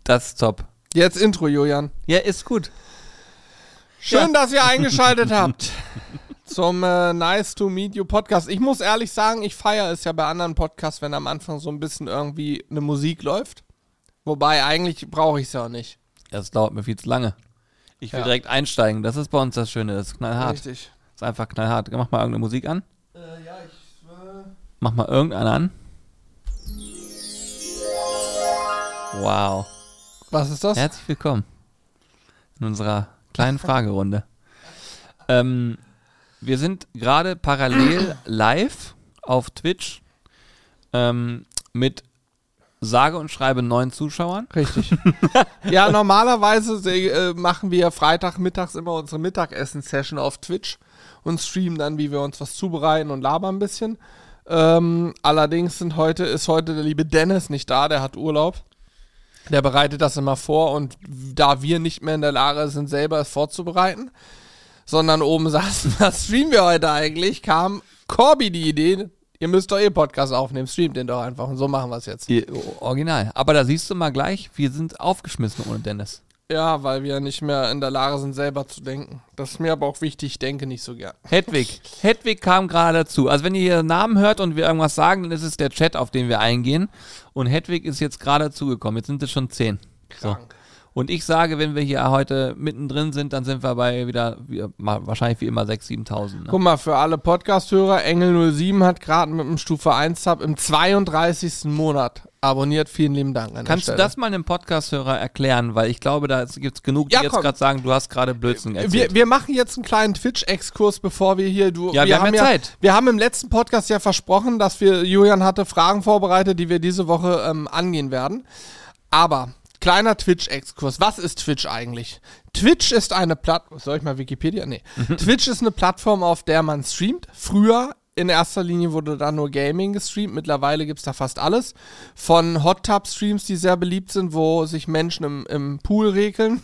Das ist top. Jetzt Intro, Julian. Ja, ist gut. Schön, dass ihr eingeschaltet habt zum Nice to Meet You Podcast. Ich muss ehrlich sagen, ich feiere es ja bei anderen Podcasts, wenn am Anfang so ein bisschen irgendwie eine Musik läuft. Wobei, eigentlich brauche ich es ja auch nicht. Das dauert mir viel zu lange. Ich will direkt einsteigen. Das ist bei uns das Schöne. Das ist knallhart. Richtig. Das ist einfach knallhart. Mach mal irgendeine Musik an. Ja, ich... Mach mal irgendeine an. Wow. Was ist das? Herzlich willkommen in unserer kleinen Fragerunde. Wir sind gerade parallel live auf Twitch mit sage und schreibe 9 Zuschauern. Richtig. Ja, normalerweise machen wir Freitagmittags immer unsere Mittagessen-Session auf Twitch und streamen dann, wie wir uns was zubereiten und labern ein bisschen. Allerdings ist heute der liebe Dennis nicht da, der hat Urlaub. Der bereitet das immer vor und da wir nicht mehr in der Lage sind, selber es vorzubereiten, sondern oben saßen, was streamen wir heute eigentlich, kam Corby die Idee, ihr müsst doch Podcast aufnehmen, streamt den doch einfach und so machen wir es jetzt. Original. Aber da siehst du mal gleich, wir sind aufgeschmissen ohne Dennis. Ja, weil wir nicht mehr in der Lage sind, selber zu denken. Das ist mir aber auch wichtig, ich denke nicht so gern. Hedwig kam gerade dazu. Also wenn ihr hier Namen hört und wir irgendwas sagen, dann ist es der Chat, auf den wir eingehen. Und Hedwig ist jetzt gerade dazugekommen. Jetzt sind es schon 10. So. Und ich sage, wenn wir hier heute mittendrin sind, dann sind wir bei wahrscheinlich wie immer 6.000, 7.000. Ne? Guck mal, für alle Podcast-Hörer, Engel07 hat gerade mit dem Stufe 1-Sub im 32. Monat abonniert. Vielen lieben Dank an Kannst du das mal einem Podcast-Hörer erklären? Weil ich glaube, da gibt es genug, die jetzt gerade sagen, du hast gerade Blödsinn erzählt. Wir machen jetzt einen kleinen Twitch-Exkurs, bevor wir hier... wir haben Zeit. Wir haben im letzten Podcast ja versprochen, dass Julian hatte Fragen vorbereitet, die wir diese Woche angehen werden. Aber... Kleiner Twitch-Exkurs. Was ist Twitch eigentlich? Twitch ist eine Plattform... Soll ich mal Wikipedia? Nee. Twitch ist eine Plattform, auf der man streamt. Früher in erster Linie wurde da nur Gaming gestreamt. Mittlerweile gibt es da fast alles. Von Hot-Tub-Streams, die sehr beliebt sind, wo sich Menschen im Pool regeln.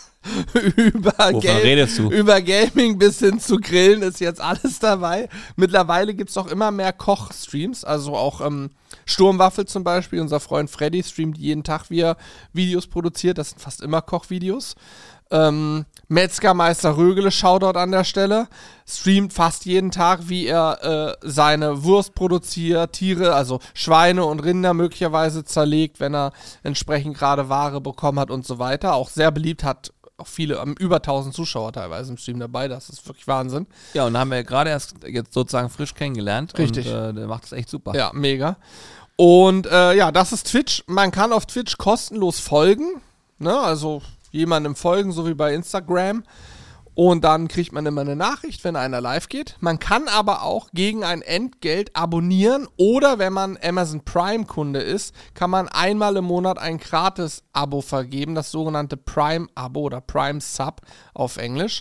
Über Gaming bis hin zu Grillen ist jetzt alles dabei. Mittlerweile gibt es auch immer mehr Koch-Streams, also auch Sturmwaffel zum Beispiel, unser Freund Freddy streamt jeden Tag, wie er Videos produziert, das sind fast immer Kochvideos. Metzgermeister Rögele, Shoutout an der Stelle, streamt fast jeden Tag, wie er seine Wurst produziert, Tiere, also Schweine und Rinder möglicherweise zerlegt, wenn er entsprechend gerade Ware bekommen hat und so weiter. Auch sehr beliebt, hat auch viele, über 1000 Zuschauer teilweise im Stream dabei, das ist wirklich Wahnsinn. Ja, und da haben wir gerade erst jetzt sozusagen frisch kennengelernt. Richtig. Und der macht es echt super. Ja, mega. Und das ist Twitch. Man kann auf Twitch kostenlos folgen, ne? Also jemandem folgen, so wie bei Instagram. Und dann kriegt man immer eine Nachricht, wenn einer live geht. Man kann aber auch gegen ein Entgelt abonnieren oder wenn man Amazon Prime-Kunde ist, kann man einmal im Monat ein Gratis-Abo vergeben, das sogenannte Prime-Abo oder Prime-Sub auf Englisch.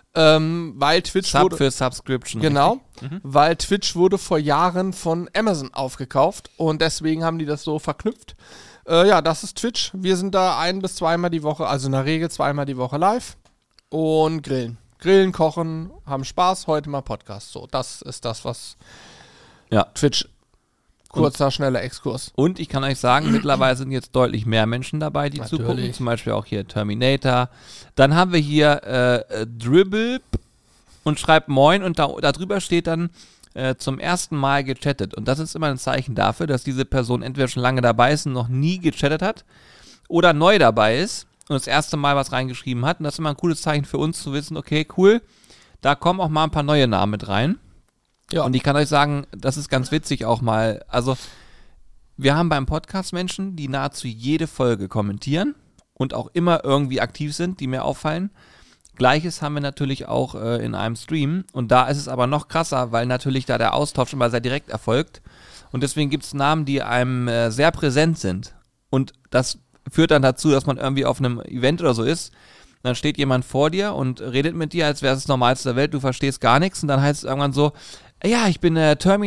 Weil Twitch Sub für Subscription. Genau, weil Twitch wurde vor Jahren von Amazon aufgekauft und deswegen haben die das so verknüpft. Das ist Twitch. Wir sind da 1- bis 2-mal die Woche, also in der Regel 2-mal die Woche live. Und grillen. Grillen, kochen, haben Spaß, heute mal Podcast. So, das ist das, was Twitch, schneller Exkurs. Und ich kann euch sagen, mittlerweile sind jetzt deutlich mehr Menschen dabei, die zugucken. Zum Beispiel auch hier Terminator. Dann haben wir hier Dribble und schreibt Moin und da drüber steht dann zum ersten Mal gechattet. Und das ist immer ein Zeichen dafür, dass diese Person entweder schon lange dabei ist und noch nie gechattet hat oder neu dabei ist und das erste Mal was reingeschrieben hat. Und das ist immer ein cooles Zeichen für uns zu wissen, okay, cool, da kommen auch mal ein paar neue Namen mit rein. Ja. Und ich kann euch sagen, das ist ganz witzig auch mal. Also, wir haben beim Podcast Menschen, die nahezu jede Folge kommentieren und auch immer irgendwie aktiv sind, die mir auffallen. Gleiches haben wir natürlich auch in einem Stream. Und da ist es aber noch krasser, weil natürlich da der Austausch immer sehr direkt erfolgt. Und deswegen gibt es Namen, die einem sehr präsent sind. Und das führt dann dazu, dass man irgendwie auf einem Event oder so ist. Dann steht jemand vor dir und redet mit dir, als wäre es das Normalste der Welt. Du verstehst gar nichts. Und dann heißt es irgendwann so, ja, ich bin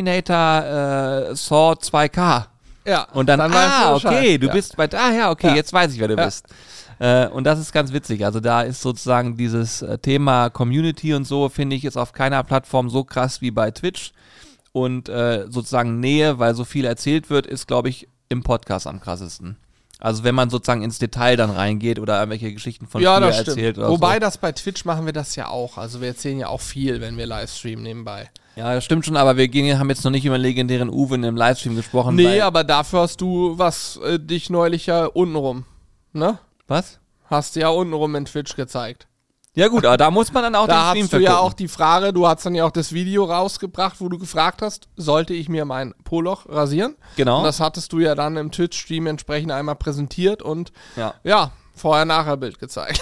Terminator Saw 2K. Ja. Und dann okay, du bist bei, jetzt weiß ich, wer du bist. Und das ist ganz witzig. Also da ist sozusagen dieses Thema Community und so, finde ich, ist auf keiner Plattform so krass wie bei Twitch. Und sozusagen Nähe, weil so viel erzählt wird, ist, glaube ich, im Podcast am krassesten. Also wenn man sozusagen ins Detail dann reingeht oder irgendwelche Geschichten von früher erzählt oder Wobei so. das bei Twitch machen wir das ja auch. Also wir erzählen ja auch viel, wenn wir Livestreamen nebenbei. Ja, das stimmt schon, aber haben jetzt noch nicht über den legendären Uwe in einem Livestream gesprochen. Nee, aber dafür hast du dich neulich ja untenrum, ne? Was? Hast du ja untenrum in Twitch gezeigt. Ja gut, aber da muss man dann auch den Da Stream hast du ja auch die Frage, du hast dann ja auch das Video rausgebracht, wo du gefragt hast, sollte ich mir mein Po-Loch rasieren? Genau. Und das hattest du ja dann im Twitch-Stream entsprechend einmal präsentiert und ja Vorher-Nachher-Bild gezeigt.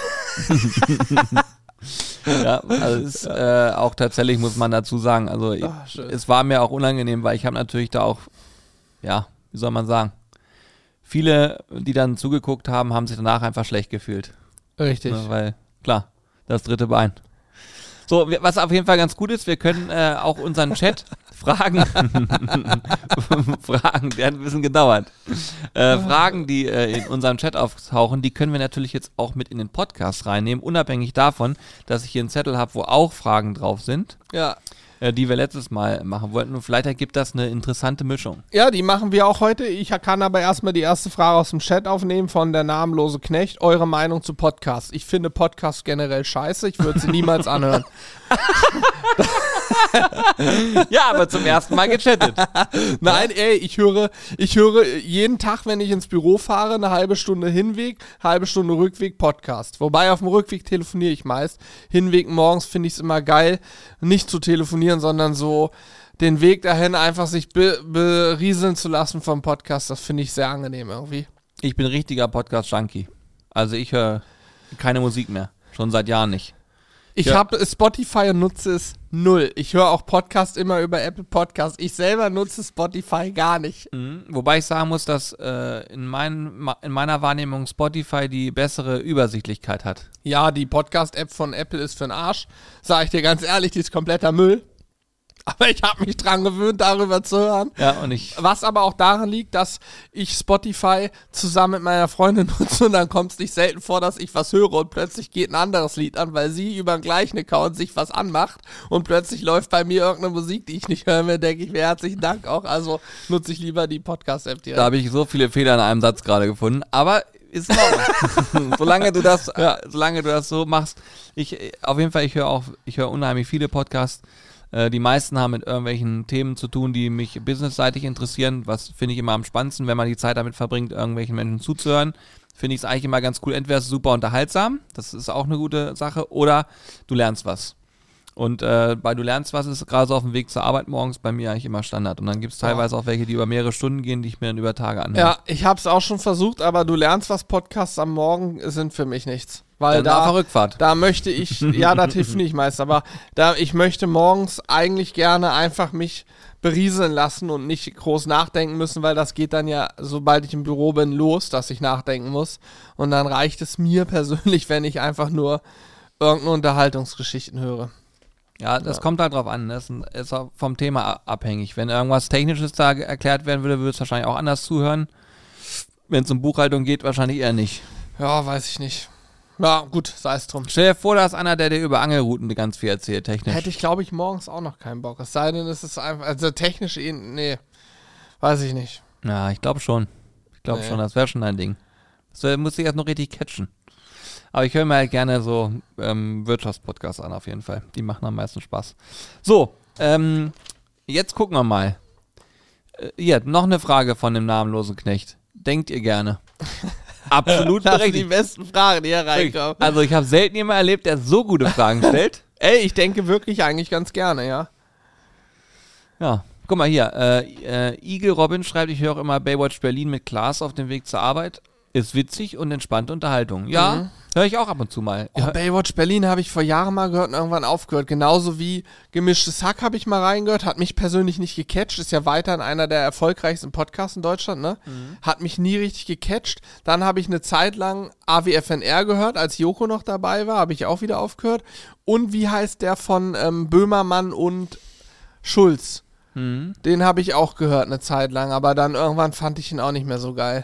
Ja, also auch tatsächlich muss man dazu sagen, also es war mir auch unangenehm, weil ich habe natürlich da auch, ja, wie soll man sagen, viele, die dann zugeguckt haben, haben sich danach einfach schlecht gefühlt. Richtig. Ja, weil, klar, das dritte Bein. So, was auf jeden Fall ganz gut ist, wir können auch unseren Chat Fragen, der hat ein bisschen gedauert. Fragen, die in unserem Chat auftauchen, die können wir natürlich jetzt auch mit in den Podcast reinnehmen, unabhängig davon, dass ich hier einen Zettel habe, wo auch Fragen drauf sind. Ja. Die wir letztes Mal machen wollten. Und vielleicht ergibt das eine interessante Mischung. Ja, die machen wir auch heute. Ich kann aber erstmal die erste Frage aus dem Chat aufnehmen von der namenlose Knecht. Eure Meinung zu Podcasts? Ich finde Podcasts generell scheiße. Ich würde sie niemals anhören. Ja, aber zum ersten Mal gechattet. Nein, ey, ich höre jeden Tag, wenn ich ins Büro fahre, eine halbe Stunde Hinweg, halbe Stunde Rückweg Podcast. Wobei auf dem Rückweg telefoniere ich meist. Hinweg morgens finde ich es immer geil, nicht zu telefonieren, sondern so den Weg dahin einfach sich berieseln zu lassen vom Podcast. Das finde ich sehr angenehm irgendwie. Ich bin richtiger Podcast-Junkie. Also ich höre keine Musik mehr. Schon seit Jahren nicht. Ich habe Spotify und nutze es null. Ich höre auch Podcast immer über Apple Podcasts. Ich selber nutze Spotify gar nicht. Wobei ich sagen muss, dass in meiner Wahrnehmung Spotify die bessere Übersichtlichkeit hat. Ja, die Podcast-App von Apple ist für den Arsch. Sag ich dir ganz ehrlich, die ist kompletter Müll. Aber ich habe mich dran gewöhnt, darüber zu hören. Ja, und was aber auch daran liegt, dass ich Spotify zusammen mit meiner Freundin nutze und dann kommt es nicht selten vor, dass ich was höre und plötzlich geht ein anderes Lied an, weil sie über den gleichen Account sich was anmacht und plötzlich läuft bei mir irgendeine Musik, die ich nicht hören will, denke ich mir herzlichen Dank auch. Also nutze ich lieber die Podcast-App direkt. Da habe ich so viele Fehler in einem Satz gerade gefunden, aber ist in Ordnung. solange du das so machst. Ich höre unheimlich viele Podcasts. Die meisten haben mit irgendwelchen Themen zu tun, die mich businessseitig interessieren. Was finde ich immer am spannendsten, wenn man die Zeit damit verbringt, irgendwelchen Menschen zuzuhören. Finde ich es eigentlich immer ganz cool. Entweder ist es super unterhaltsam, das ist auch eine gute Sache, oder du lernst was. Und bei Du lernst was ist gerade so auf dem Weg zur Arbeit morgens bei mir eigentlich immer Standard. Und dann gibt es teilweise auch welche, die über mehrere Stunden gehen, die ich mir dann über Tage anhöre. Ja, ich habe es auch schon versucht, aber Du lernst was Podcasts am Morgen sind für mich nichts. Weil dann auf der Rückfahrt. Da möchte ich, ja, da telefoniere ich meist, aber ich möchte morgens eigentlich gerne einfach mich berieseln lassen und nicht groß nachdenken müssen, weil das geht dann ja, sobald ich im Büro bin, los, dass ich nachdenken muss. Und dann reicht es mir persönlich, wenn ich einfach nur irgendeine Unterhaltungsgeschichten höre. Ja, das kommt halt drauf an. Das ist auch vom Thema abhängig. Wenn irgendwas Technisches da erklärt werden würde es wahrscheinlich auch anders zuhören. Wenn es um Buchhaltung geht, wahrscheinlich eher nicht. Ja, weiß ich nicht. Ja, gut, sei es drum. Stell dir vor, da ist einer, der dir über Angelrouten ganz viel erzählt, technisch. Hätte ich, glaube ich, morgens auch noch keinen Bock. Es sei denn, es ist einfach, also technisch, nee, weiß ich nicht. Ja, ich glaube schon. Schon, das wäre schon ein Ding. Das muss ich erst noch richtig catchen. Aber ich höre mir halt gerne so Wirtschaftspodcasts an, auf jeden Fall. Die machen am meisten Spaß. So, jetzt gucken wir mal. Hier, noch eine Frage von dem namenlosen Knecht. Denkt ihr gerne? Absolut das berechtigt. sind die besten Fragen, die hier reinkommen. Also ich habe selten jemanden erlebt, der so gute Fragen stellt. Ey, ich denke wirklich eigentlich ganz gerne, ja. Ja, guck mal hier. Eagle Robin schreibt, ich höre immer Baywatch Berlin mit Klaas auf dem Weg zur Arbeit. Ist witzig und entspannte Unterhaltung. Ja, höre ich auch ab und zu mal. Baywatch Berlin habe ich vor Jahren mal gehört und irgendwann aufgehört. Genauso wie Gemischtes Hack habe ich mal reingehört. Hat mich persönlich nicht gecatcht. Ist ja weiterhin einer der erfolgreichsten Podcasts in Deutschland, ne? Hat mich nie richtig gecatcht. Dann habe ich eine Zeit lang AWFNR gehört, als Joko noch dabei war. Habe ich auch wieder aufgehört. Und wie heißt der von Böhmermann und Schulz? Den habe ich auch gehört eine Zeit lang. Aber dann irgendwann fand ich ihn auch nicht mehr so geil.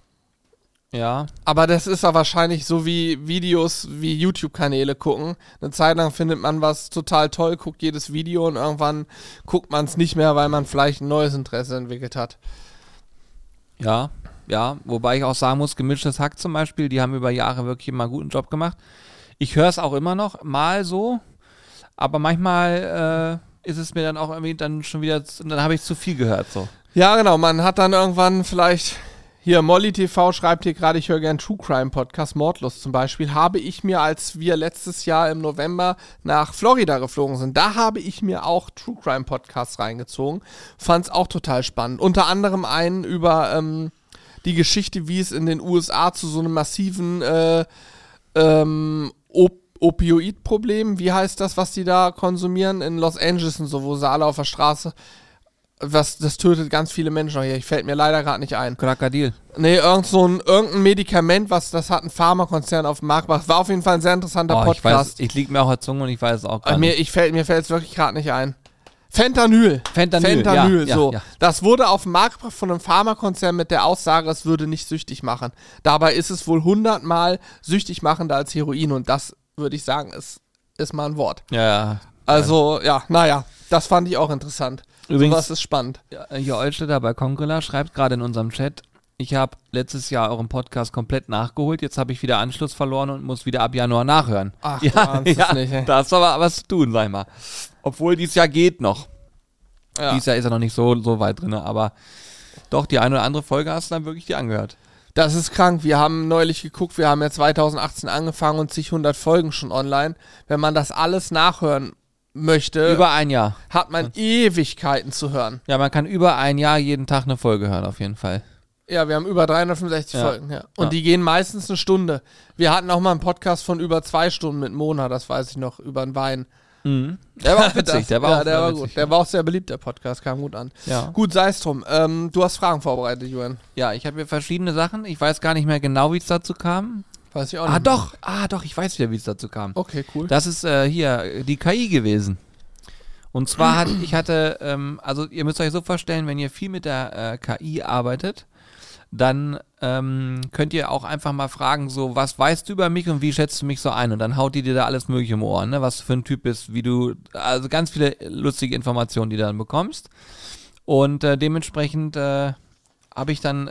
Ja. Aber das ist ja wahrscheinlich so wie Videos, wie YouTube-Kanäle gucken. Eine Zeit lang findet man was total toll, guckt jedes Video und irgendwann guckt man es nicht mehr, weil man vielleicht ein neues Interesse entwickelt hat. Ja, wobei ich auch sagen muss, Gemischtes Hack zum Beispiel, die haben über Jahre wirklich immer einen guten Job gemacht. Ich höre es auch immer noch, mal so, aber manchmal ist es mir dann auch irgendwie dann schon wieder, dann habe ich zu viel gehört, so. Ja, genau, man hat dann irgendwann vielleicht, hier Molly TV schreibt hier gerade, ich höre gern True Crime Podcast, Mordlust zum Beispiel, habe ich mir, als wir letztes Jahr im November nach Florida geflogen sind, da habe ich mir auch True Crime Podcasts reingezogen, fand es auch total spannend. Unter anderem einen über die Geschichte, wie es in den USA zu so einem massiven Opioid-Problem, wie heißt das, was die da konsumieren, in Los Angeles und so, wo sie alle auf der Straße, das tötet ganz viele Menschen hier, fällt mir leider gerade nicht ein. Krokodil. Nee, irgendein Medikament, das hat ein Pharmakonzern auf den Markt gebracht, war auf jeden Fall ein sehr interessanter Podcast. Ich lieg mir auch auf der Zunge und ich weiß es auch gar nicht. Mir fällt es wirklich gerade nicht ein. Fentanyl, so. Ja. Das wurde auf den Markt gebracht von einem Pharmakonzern mit der Aussage, es würde nicht süchtig machen. Dabei ist es wohl 100-mal süchtig machender als Heroin und das, würde ich sagen, ist mal ein Wort. Ja. Also, das fand ich auch interessant. Übrigens, sowas ist spannend. Hier Olstetter bei Kongrilla schreibt gerade in unserem Chat, ich habe letztes Jahr euren Podcast komplett nachgeholt, jetzt habe ich wieder Anschluss verloren und muss wieder ab Januar nachhören. Ach, ja, nicht, ey. Da hast du aber was zu tun, sag ich mal. Obwohl dieses Jahr geht noch. Ja. Dieses Jahr ist er noch nicht so weit drin, aber doch, die eine oder andere Folge hast du dann wirklich dir angehört. Das ist krank. Wir haben neulich geguckt, wir haben ja 2018 angefangen und zig 100 Folgen schon online. Wenn man das alles nachhören möchte, über ein Jahr, hat man Ewigkeiten zu hören. Ja, man kann über ein Jahr jeden Tag eine Folge hören, auf jeden Fall. Ja, wir haben über 365 Folgen, ja. Und die gehen meistens eine Stunde. Wir hatten auch mal einen Podcast von über 2 Stunden mit Mona, das weiß ich noch, über einen Wein. Mhm. Der war auch witzig, der war gut. Witzig, der war auch sehr beliebt, der Podcast, kam gut an. Ja. Gut, sei es drum. Du hast Fragen vorbereitet, Julian. Ja, ich habe hier verschiedene Sachen. Ich weiß gar nicht mehr genau, wie es dazu kam. Weiß ich auch nicht. Doch, ich weiß wieder, wie es dazu kam. Okay, cool. Das ist hier die KI gewesen. Und zwar also ihr müsst euch so vorstellen, wenn ihr viel mit der KI arbeitet, dann könnt ihr auch einfach mal fragen, so, was weißt du über mich und wie schätzt du mich so ein? Und dann haut die dir da alles mögliche im Ohr, ne? Was du für ein Typ bist, also ganz viele lustige Informationen, die du dann bekommst. Und dementsprechend habe ich dann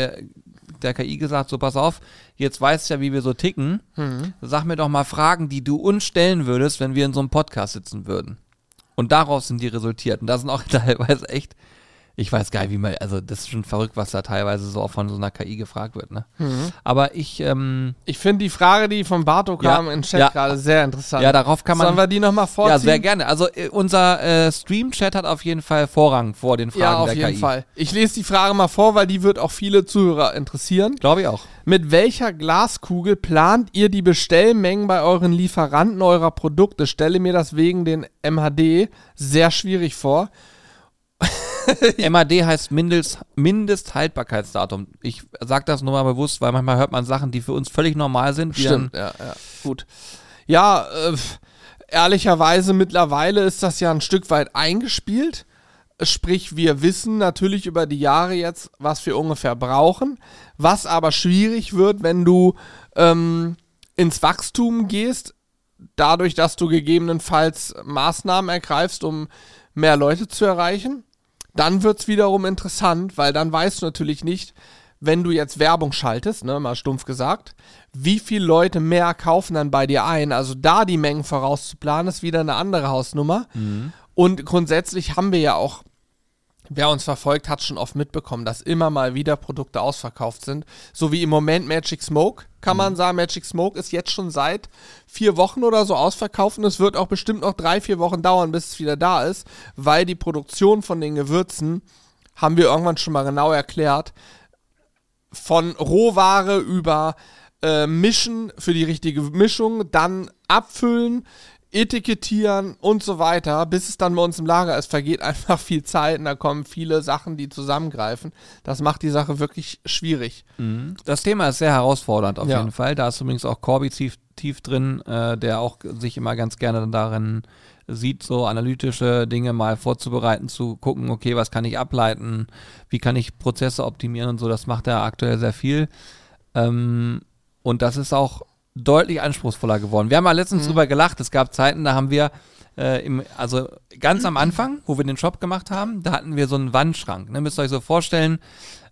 der KI gesagt, so pass auf, jetzt weißt du ja, wie wir so ticken, sag mir doch mal Fragen, die du uns stellen würdest, wenn wir in so einem Podcast sitzen würden. Und daraus sind die resultiert. Und da sind auch teilweise echt, ich weiß gar nicht, also das ist schon verrückt, was da teilweise so auch von so einer KI gefragt wird, ne? Aber ich finde die Frage, die von Barto kam im Chat gerade sehr interessant. Ja, darauf kann man... Sollen wir die nochmal vorziehen? Ja, sehr gerne. Also unser Stream-Chat hat auf jeden Fall Vorrang vor den Fragen der KI. Ja, auf jeden Fall. Ich lese die Frage mal vor, weil die wird auch viele Zuhörer interessieren. Glaube ich auch. Mit welcher Glaskugel plant ihr die Bestellmengen bei euren Lieferanten eurer Produkte? Stelle mir das wegen den MHD sehr schwierig vor. MHD heißt Mindesthaltbarkeitsdatum. Ich sage das nur mal bewusst, weil manchmal hört man Sachen, die für uns völlig normal sind. Stimmt, ja, gut. Ja, ehrlicherweise mittlerweile ist das ja ein Stück weit eingespielt. Sprich, wir wissen natürlich über die Jahre jetzt, was wir ungefähr brauchen. Was aber schwierig wird, wenn du ins Wachstum gehst, dadurch, dass du gegebenenfalls Maßnahmen ergreifst, um mehr Leute zu erreichen. Dann wird es wiederum interessant, weil dann weißt du natürlich nicht, wenn du jetzt Werbung schaltest, ne, mal stumpf gesagt, wie viele Leute mehr kaufen dann bei dir ein. Also da die Mengen vorauszuplanen, ist wieder eine andere Hausnummer. Und grundsätzlich haben wir ja auch, wer uns verfolgt, hat schon oft mitbekommen, dass immer mal wieder Produkte ausverkauft sind. So wie im Moment Magic Smoke, kann man sagen. Magic Smoke ist jetzt schon seit 4 Wochen oder so ausverkauft und es wird auch bestimmt noch 3-4 Wochen dauern, bis es wieder da ist, weil die Produktion von den Gewürzen, haben wir irgendwann schon mal genau erklärt, von Rohware über Mischen für die richtige Mischung, dann abfüllen, etikettieren und so weiter, bis es dann bei uns im Lager ist, vergeht einfach viel Zeit und da kommen viele Sachen, die zusammengreifen. Das macht die Sache wirklich schwierig. Das Thema ist sehr herausfordernd auf jeden Fall. Da ist übrigens auch Corby tief drin, der auch sich immer ganz gerne darin sieht, so analytische Dinge mal vorzubereiten, zu gucken, okay, was kann ich ableiten, wie kann ich Prozesse optimieren und so. Das macht er aktuell sehr viel. Und das ist auch deutlich anspruchsvoller geworden. Wir haben ja letztens drüber gelacht, es gab Zeiten, da haben wir, also ganz am Anfang, wo wir den Shop gemacht haben, da hatten wir so einen Wandschrank. Ne? Müsst ihr euch so vorstellen,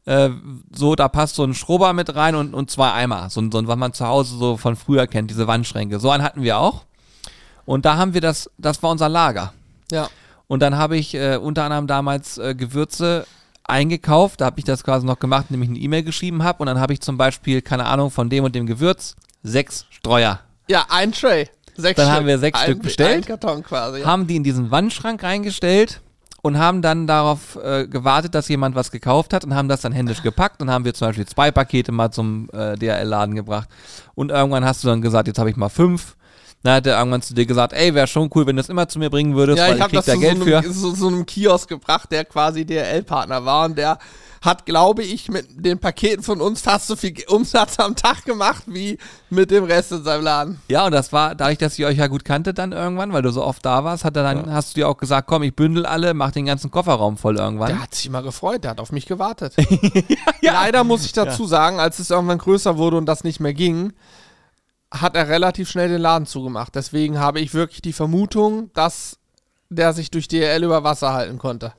so, da passt so ein Schrubber mit rein und 2 Eimer. So, was man zu Hause so von früher kennt, diese Wandschränke. So einen hatten wir auch. Und da haben wir das war unser Lager. Ja. Und dann habe ich unter anderem damals Gewürze eingekauft. Da habe ich das quasi noch gemacht, indem ich eine E-Mail geschrieben habe. Und dann habe ich zum Beispiel, keine Ahnung, von dem und dem Gewürz 6 Streuer. Ja, ein Tray. 6 Dann Stück. haben wir 6 Stück bestellt. Ein Karton quasi. Ja. Haben die in diesen Wandschrank reingestellt und haben dann darauf gewartet, dass jemand was gekauft hat und haben das dann händisch gepackt und haben wir zum Beispiel 2 Pakete mal zum DHL-Laden gebracht. Und irgendwann hast du dann gesagt, jetzt habe ich mal 5. Dann hat er irgendwann zu dir gesagt, ey, wäre schon cool, wenn du das immer zu mir bringen würdest, weil ich krieg da Geld für. So einem Kiosk gebracht, der quasi DHL-Partner war und der hat, glaube ich, mit den Paketen von uns fast so viel Umsatz am Tag gemacht, wie mit dem Rest in seinem Laden. Ja, und das war, dadurch, dass ich euch ja gut kannte dann irgendwann, weil du so oft da warst, hast du dir auch gesagt, komm, ich bündel alle, mach den ganzen Kofferraum voll irgendwann. Der hat sich immer gefreut, der hat auf mich gewartet. Ja. Leider muss ich dazu sagen, als es irgendwann größer wurde und das nicht mehr ging, hat er relativ schnell den Laden zugemacht. Deswegen habe ich wirklich die Vermutung, dass der sich durch DHL über Wasser halten konnte.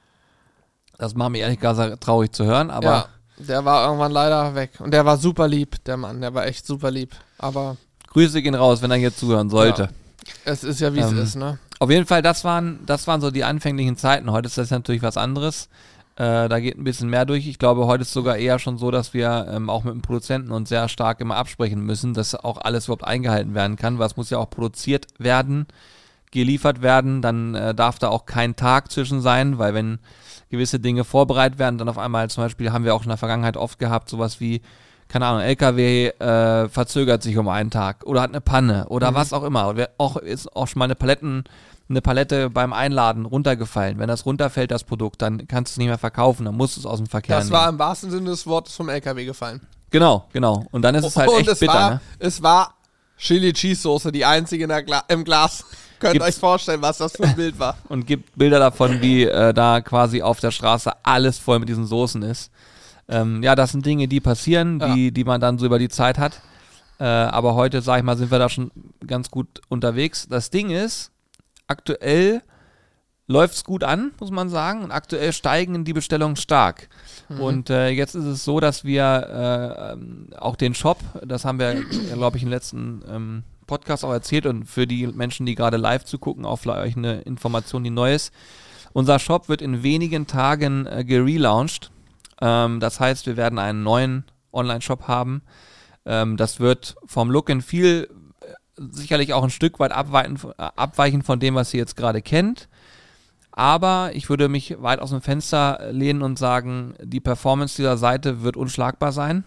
Das macht mich ehrlich gesagt traurig zu hören, aber... Ja, der war irgendwann leider weg. Und der war super lieb, der Mann. Der war echt super lieb. Aber... Grüße gehen raus, wenn er jetzt zuhören sollte. Ja, es ist ja, wie es ist, ne? Auf jeden Fall, das waren so die anfänglichen Zeiten. Heute ist das natürlich was anderes. Da geht ein bisschen mehr durch. Ich glaube, heute ist sogar eher schon so, dass wir auch mit dem Produzenten uns sehr stark immer absprechen müssen, dass auch alles überhaupt eingehalten werden kann, weil es muss ja auch produziert werden, geliefert werden, dann darf da auch kein Tag zwischen sein, weil wenn gewisse Dinge vorbereitet werden, dann auf einmal zum Beispiel haben wir auch in der Vergangenheit oft gehabt, sowas wie, keine Ahnung, LKW verzögert sich um einen Tag oder hat eine Panne oder was auch immer. Ist auch schon mal eine Palette beim Einladen runtergefallen. Wenn das runterfällt, das Produkt, dann kannst du es nicht mehr verkaufen, dann musst du es aus dem Verkehr nehmen. Das war im wahrsten Sinne des Wortes vom LKW gefallen. Genau. Und dann ist es halt echt bitter, ne? Es war Chili Cheese Soße, die einzige im Glas. Könnt euch vorstellen, was das für ein Bild war. Und gibt Bilder davon, wie da quasi auf der Straße alles voll mit diesen Soßen ist. Ja, das sind Dinge, die passieren, die man dann so über die Zeit hat. Aber heute, sag ich mal, sind wir da schon ganz gut unterwegs. Das Ding ist, aktuell läuft es gut an, muss man sagen. Und aktuell steigen die Bestellungen stark. Und jetzt ist es so, dass wir auch den Shop, das haben wir, glaube ich, im letzten Podcast auch erzählt und für die Menschen, die gerade live zugucken, auch für euch eine Information, die neu ist. Unser Shop wird in wenigen Tagen gelauncht. Das heißt, wir werden einen neuen Online-Shop haben. Das wird vom Look and Feel sicherlich auch ein Stück weit abweichen von dem, was ihr jetzt gerade kennt. Aber ich würde mich weit aus dem Fenster lehnen und sagen, die Performance dieser Seite wird unschlagbar sein.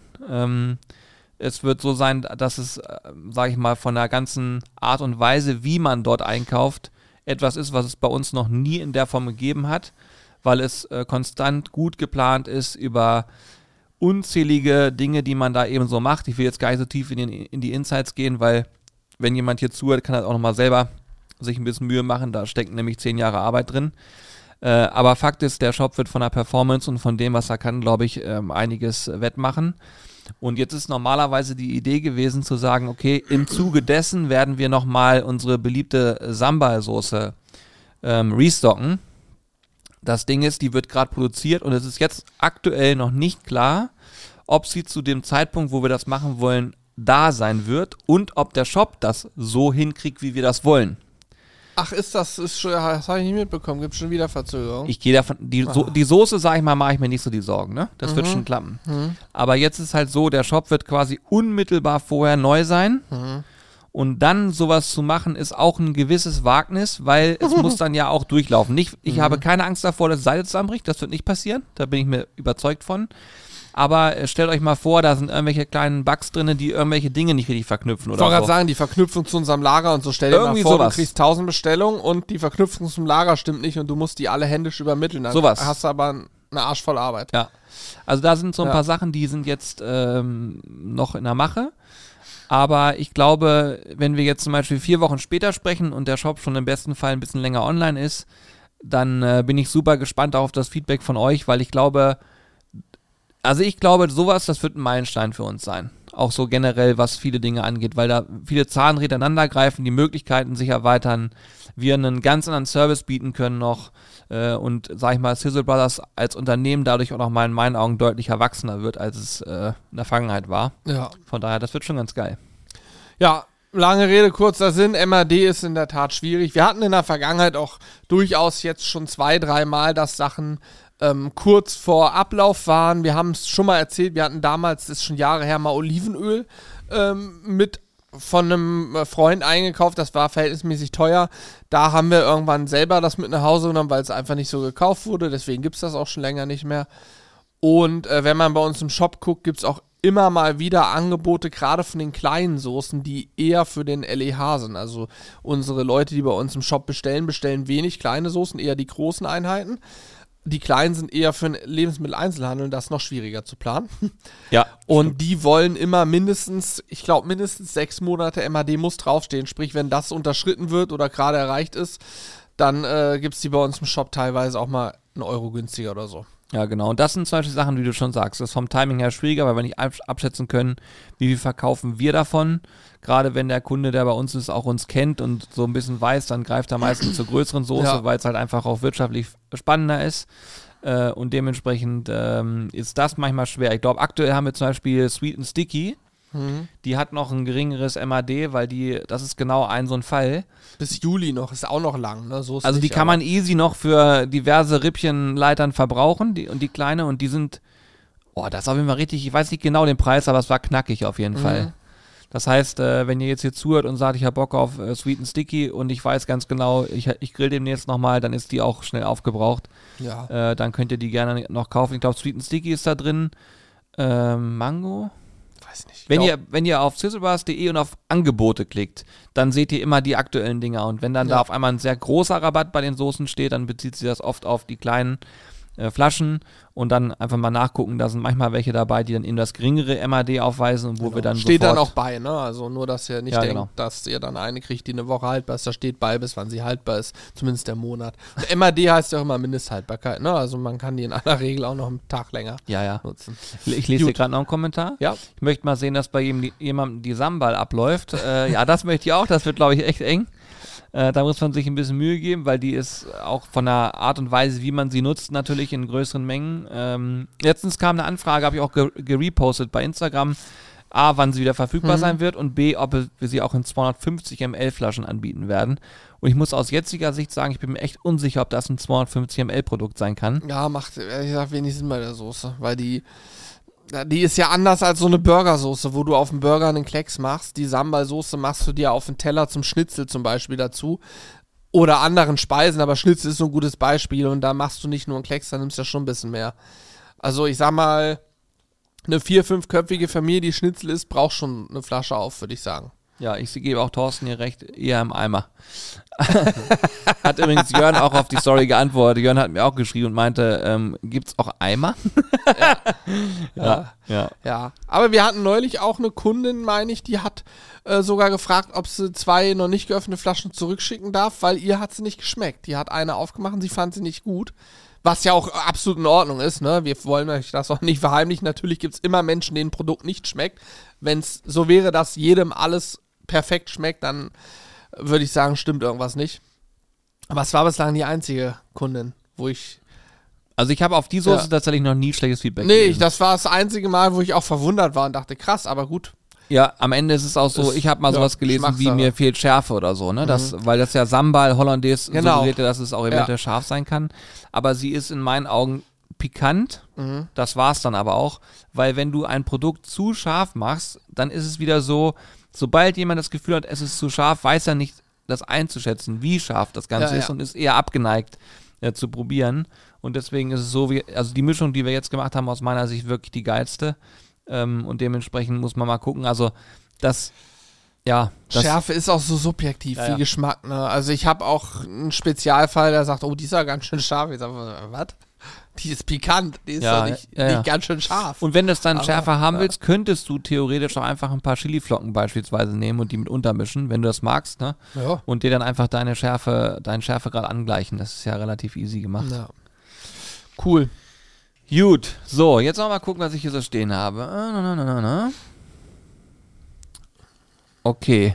Es wird so sein, dass es, sage ich mal, von der ganzen Art und Weise, wie man dort einkauft, etwas ist, was es bei uns noch nie in der Form gegeben hat, weil es konstant gut geplant ist über unzählige Dinge, die man da eben so macht. Ich will jetzt gar nicht so tief in die Insights gehen, weil wenn jemand hier zuhört, kann er auch nochmal selber sich ein bisschen Mühe machen. Da steckt nämlich 10 Jahre Arbeit drin. Aber Fakt ist, der Shop wird von der Performance und von dem, was er kann, glaube ich, einiges wettmachen. Und jetzt ist normalerweise die Idee gewesen zu sagen, okay, im Zuge dessen werden wir nochmal unsere beliebte Sambal-Soße restocken. Das Ding ist, die wird gerade produziert und es ist jetzt aktuell noch nicht klar, ob sie zu dem Zeitpunkt, wo wir das machen wollen, da sein wird und ob der Shop das so hinkriegt, wie wir das wollen. Ach, das habe ich nicht mitbekommen. Gibt es schon wieder Verzögerung? Ich gehe davon, die Soße, sage ich mal, mache ich mir nicht so die Sorgen, ne? Das wird schon klappen. Aber jetzt ist halt so, der Shop wird quasi unmittelbar vorher neu sein. Und dann sowas zu machen, ist auch ein gewisses Wagnis, weil es muss dann ja auch durchlaufen. Ich habe keine Angst davor, dass die Seite zusammenbricht. Das wird nicht passieren. Da bin ich mir überzeugt von. Aber stellt euch mal vor, da sind irgendwelche kleinen Bugs drin, die irgendwelche Dinge nicht richtig verknüpfen. Ich wollte gerade sagen, die Verknüpfung zu unserem Lager und so. Stell dir irgendwie mal vor, sowas. Du kriegst 1000 Bestellungen und die Verknüpfung zum Lager stimmt nicht und du musst die alle händisch übermitteln. Dann sowas. hast du aber eine Arsch voll Arbeit. Ja, also da sind so ein paar Sachen, die sind jetzt noch in der Mache. Aber ich glaube, wenn wir jetzt zum Beispiel 4 Wochen später sprechen und der Shop schon im besten Fall ein bisschen länger online ist, dann bin ich super gespannt auf das Feedback von euch, weil ich glaube, Also ich glaube, sowas, das wird ein Meilenstein für uns sein. Auch so generell, was viele Dinge angeht, weil da viele Zahnräder ineinander greifen, die Möglichkeiten sich erweitern, wir einen ganz anderen Service bieten können noch und, sag ich mal, Sizzle Brothers als Unternehmen dadurch auch noch mal in meinen Augen deutlich erwachsener wird, als es in der Vergangenheit war. Ja. Von daher, das wird schon ganz geil. Ja, lange Rede, kurzer Sinn, MAD ist in der Tat schwierig. Wir hatten in der Vergangenheit auch durchaus jetzt schon 2-3 Mal, dass Sachen kurz vor Ablauf waren. Wir haben es schon mal erzählt, wir hatten damals, das ist schon Jahre her, mal Olivenöl mit von einem Freund eingekauft, das war verhältnismäßig teuer. Da haben wir irgendwann selber das mit nach Hause genommen, weil es einfach nicht so gekauft wurde, deswegen gibt es das auch schon länger nicht mehr. Und wenn man bei uns im Shop guckt, gibt es auch immer mal wieder Angebote, gerade von den kleinen Soßen, die eher für den LEH sind. Also unsere Leute, die bei uns im Shop bestellen wenig kleine Soßen, eher die großen Einheiten. Die kleinen sind eher für den Lebensmitteleinzelhandel, das ist noch schwieriger zu planen. Ja. Und die wollen immer mindestens 6 Monate MAD muss draufstehen. Sprich, wenn das unterschritten wird oder gerade erreicht ist, dann gibt es die bei uns im Shop teilweise auch mal €1 günstiger oder so. Ja, genau. Und das sind zum Beispiel Sachen, wie du schon sagst. Das ist vom Timing her schwieriger, weil wir nicht abschätzen können, wie viel verkaufen wir davon. Gerade wenn der Kunde, der bei uns ist, auch uns kennt und so ein bisschen weiß, dann greift er meistens zur größeren Soße, weil es halt einfach auch wirtschaftlich spannender ist. Und dementsprechend ist das manchmal schwer. Ich glaube, aktuell haben wir zum Beispiel Sweet and Sticky. Die hat noch ein geringeres MAD, weil das ist genau so ein Fall. Bis Juli noch, ist auch noch lang, ne? So ist also nicht, die kann man easy noch für diverse Rippchenleitern verbrauchen, die kleine, und die sind, das ist auf jeden Fall richtig, ich weiß nicht genau den Preis, aber es war knackig auf jeden Fall. Das heißt, wenn ihr jetzt hier zuhört und sagt, ich habe Bock auf Sweet and Sticky und ich weiß ganz genau, ich grill demnächst nochmal, dann ist die auch schnell aufgebraucht. Ja. Dann könnt ihr die gerne noch kaufen. Ich glaube, Sweet and Sticky ist da drin. Mango? Weiß nicht. Wenn ihr auf sizzlebars.de und auf Angebote klickt, dann seht ihr immer die aktuellen Dinger. Und wenn dann da auf einmal ein sehr großer Rabatt bei den Soßen steht, dann bezieht sich das oft auf die kleinen Flaschen und dann einfach mal nachgucken, da sind manchmal welche dabei, die dann eben das geringere MAD aufweisen und wo wir dann steht sofort dann auch bei, ne? Also nur, dass ihr nicht denkt, dass ihr dann eine kriegt, die eine Woche haltbar ist, da steht bei, bis wann sie haltbar ist, zumindest der Monat. Und MAD heißt ja auch immer Mindesthaltbarkeit, ne? Also man kann die in aller Regel auch noch einen Tag länger nutzen. Ich lese hier gerade noch einen Kommentar. Ja. Ich möchte mal sehen, dass bei jemandem die Sambal abläuft. Ja, das möchte ich auch, das wird, glaube ich, echt eng. Da muss man sich ein bisschen Mühe geben, weil die ist auch von der Art und Weise, wie man sie nutzt, natürlich in größeren Mengen. Letztens kam eine Anfrage, habe ich auch gerepostet bei Instagram. A, wann sie wieder verfügbar sein wird und B, ob wir sie auch in 250 ml Flaschen anbieten werden. Und ich muss aus jetziger Sicht sagen, ich bin mir echt unsicher, ob das ein 250 ml Produkt sein kann. Ja, macht ehrlich gesagt wenig Sinn bei der Soße, weil die ist ja anders als so eine Burgersoße, wo du auf dem Burger einen Klecks machst. Die Sambal-Soße machst du dir auf den Teller zum Schnitzel zum Beispiel dazu. Oder anderen Speisen, aber Schnitzel ist so ein gutes Beispiel. Und da machst du nicht nur einen Klecks, da nimmst du ja schon ein bisschen mehr. Also ich sag mal, eine 4-5-köpfige Familie, die Schnitzel isst, braucht schon eine Flasche auf, würde ich sagen. Ja, ich gebe auch Thorsten hier recht, eher im Eimer. Hat übrigens Jörn auch auf die Story geantwortet. Jörn hat mir auch geschrieben und meinte, gibt's auch Eimer? Ja. Aber wir hatten neulich auch eine Kundin, meine ich, die hat sogar gefragt, ob sie 2 noch nicht geöffnete Flaschen zurückschicken darf, weil ihr hat sie nicht geschmeckt. Die hat eine aufgemacht und sie fand sie nicht gut. Was ja auch absolut in Ordnung ist, ne? Wir wollen euch das auch nicht verheimlichen. Natürlich gibt es immer Menschen, denen ein Produkt nicht schmeckt. Wenn es so wäre, dass jedem alles perfekt schmeckt, dann würde ich sagen, stimmt irgendwas nicht. Aber es war bislang die einzige Kundin, wo ich... Also ich habe auf die Soße tatsächlich noch nie schlechtes Feedback gegeben. Das war das einzige Mal, wo ich auch verwundert war und dachte, krass, aber gut. Ja, am Ende ist es auch so, ich habe mal sowas gelesen, wie mir fehlt Schärfe oder so, ne? Weil das ja Sambal Hollandaise suggeriert, dass es auch eventuell scharf sein kann. Aber sie ist in meinen Augen pikant, das war's dann aber auch, weil wenn du ein Produkt zu scharf machst, dann ist es wieder so, sobald jemand das Gefühl hat, es ist zu scharf, weiß er nicht, das einzuschätzen, wie scharf das Ganze ist und ist eher abgeneigt zu probieren. Und deswegen ist es so, also die Mischung, die wir jetzt gemacht haben, aus meiner Sicht wirklich die geilste. Und dementsprechend muss man mal gucken, also Schärfe ist auch so subjektiv wie Geschmack, ne? Also ich habe auch einen Spezialfall, der sagt, oh, die ist ja ganz schön scharf. Ich sage, was? Die ist pikant, die ist doch nicht ganz schön scharf. Und wenn du es dann schärfer haben willst, könntest du theoretisch auch einfach ein paar Chiliflocken beispielsweise nehmen und die mit untermischen, wenn du das magst, ne? Ja. Und dir dann einfach deinen Schärfegrad angleichen. Das ist ja relativ easy gemacht. Ja. Cool. Gut, so, jetzt noch mal gucken, was ich hier so stehen habe. Okay.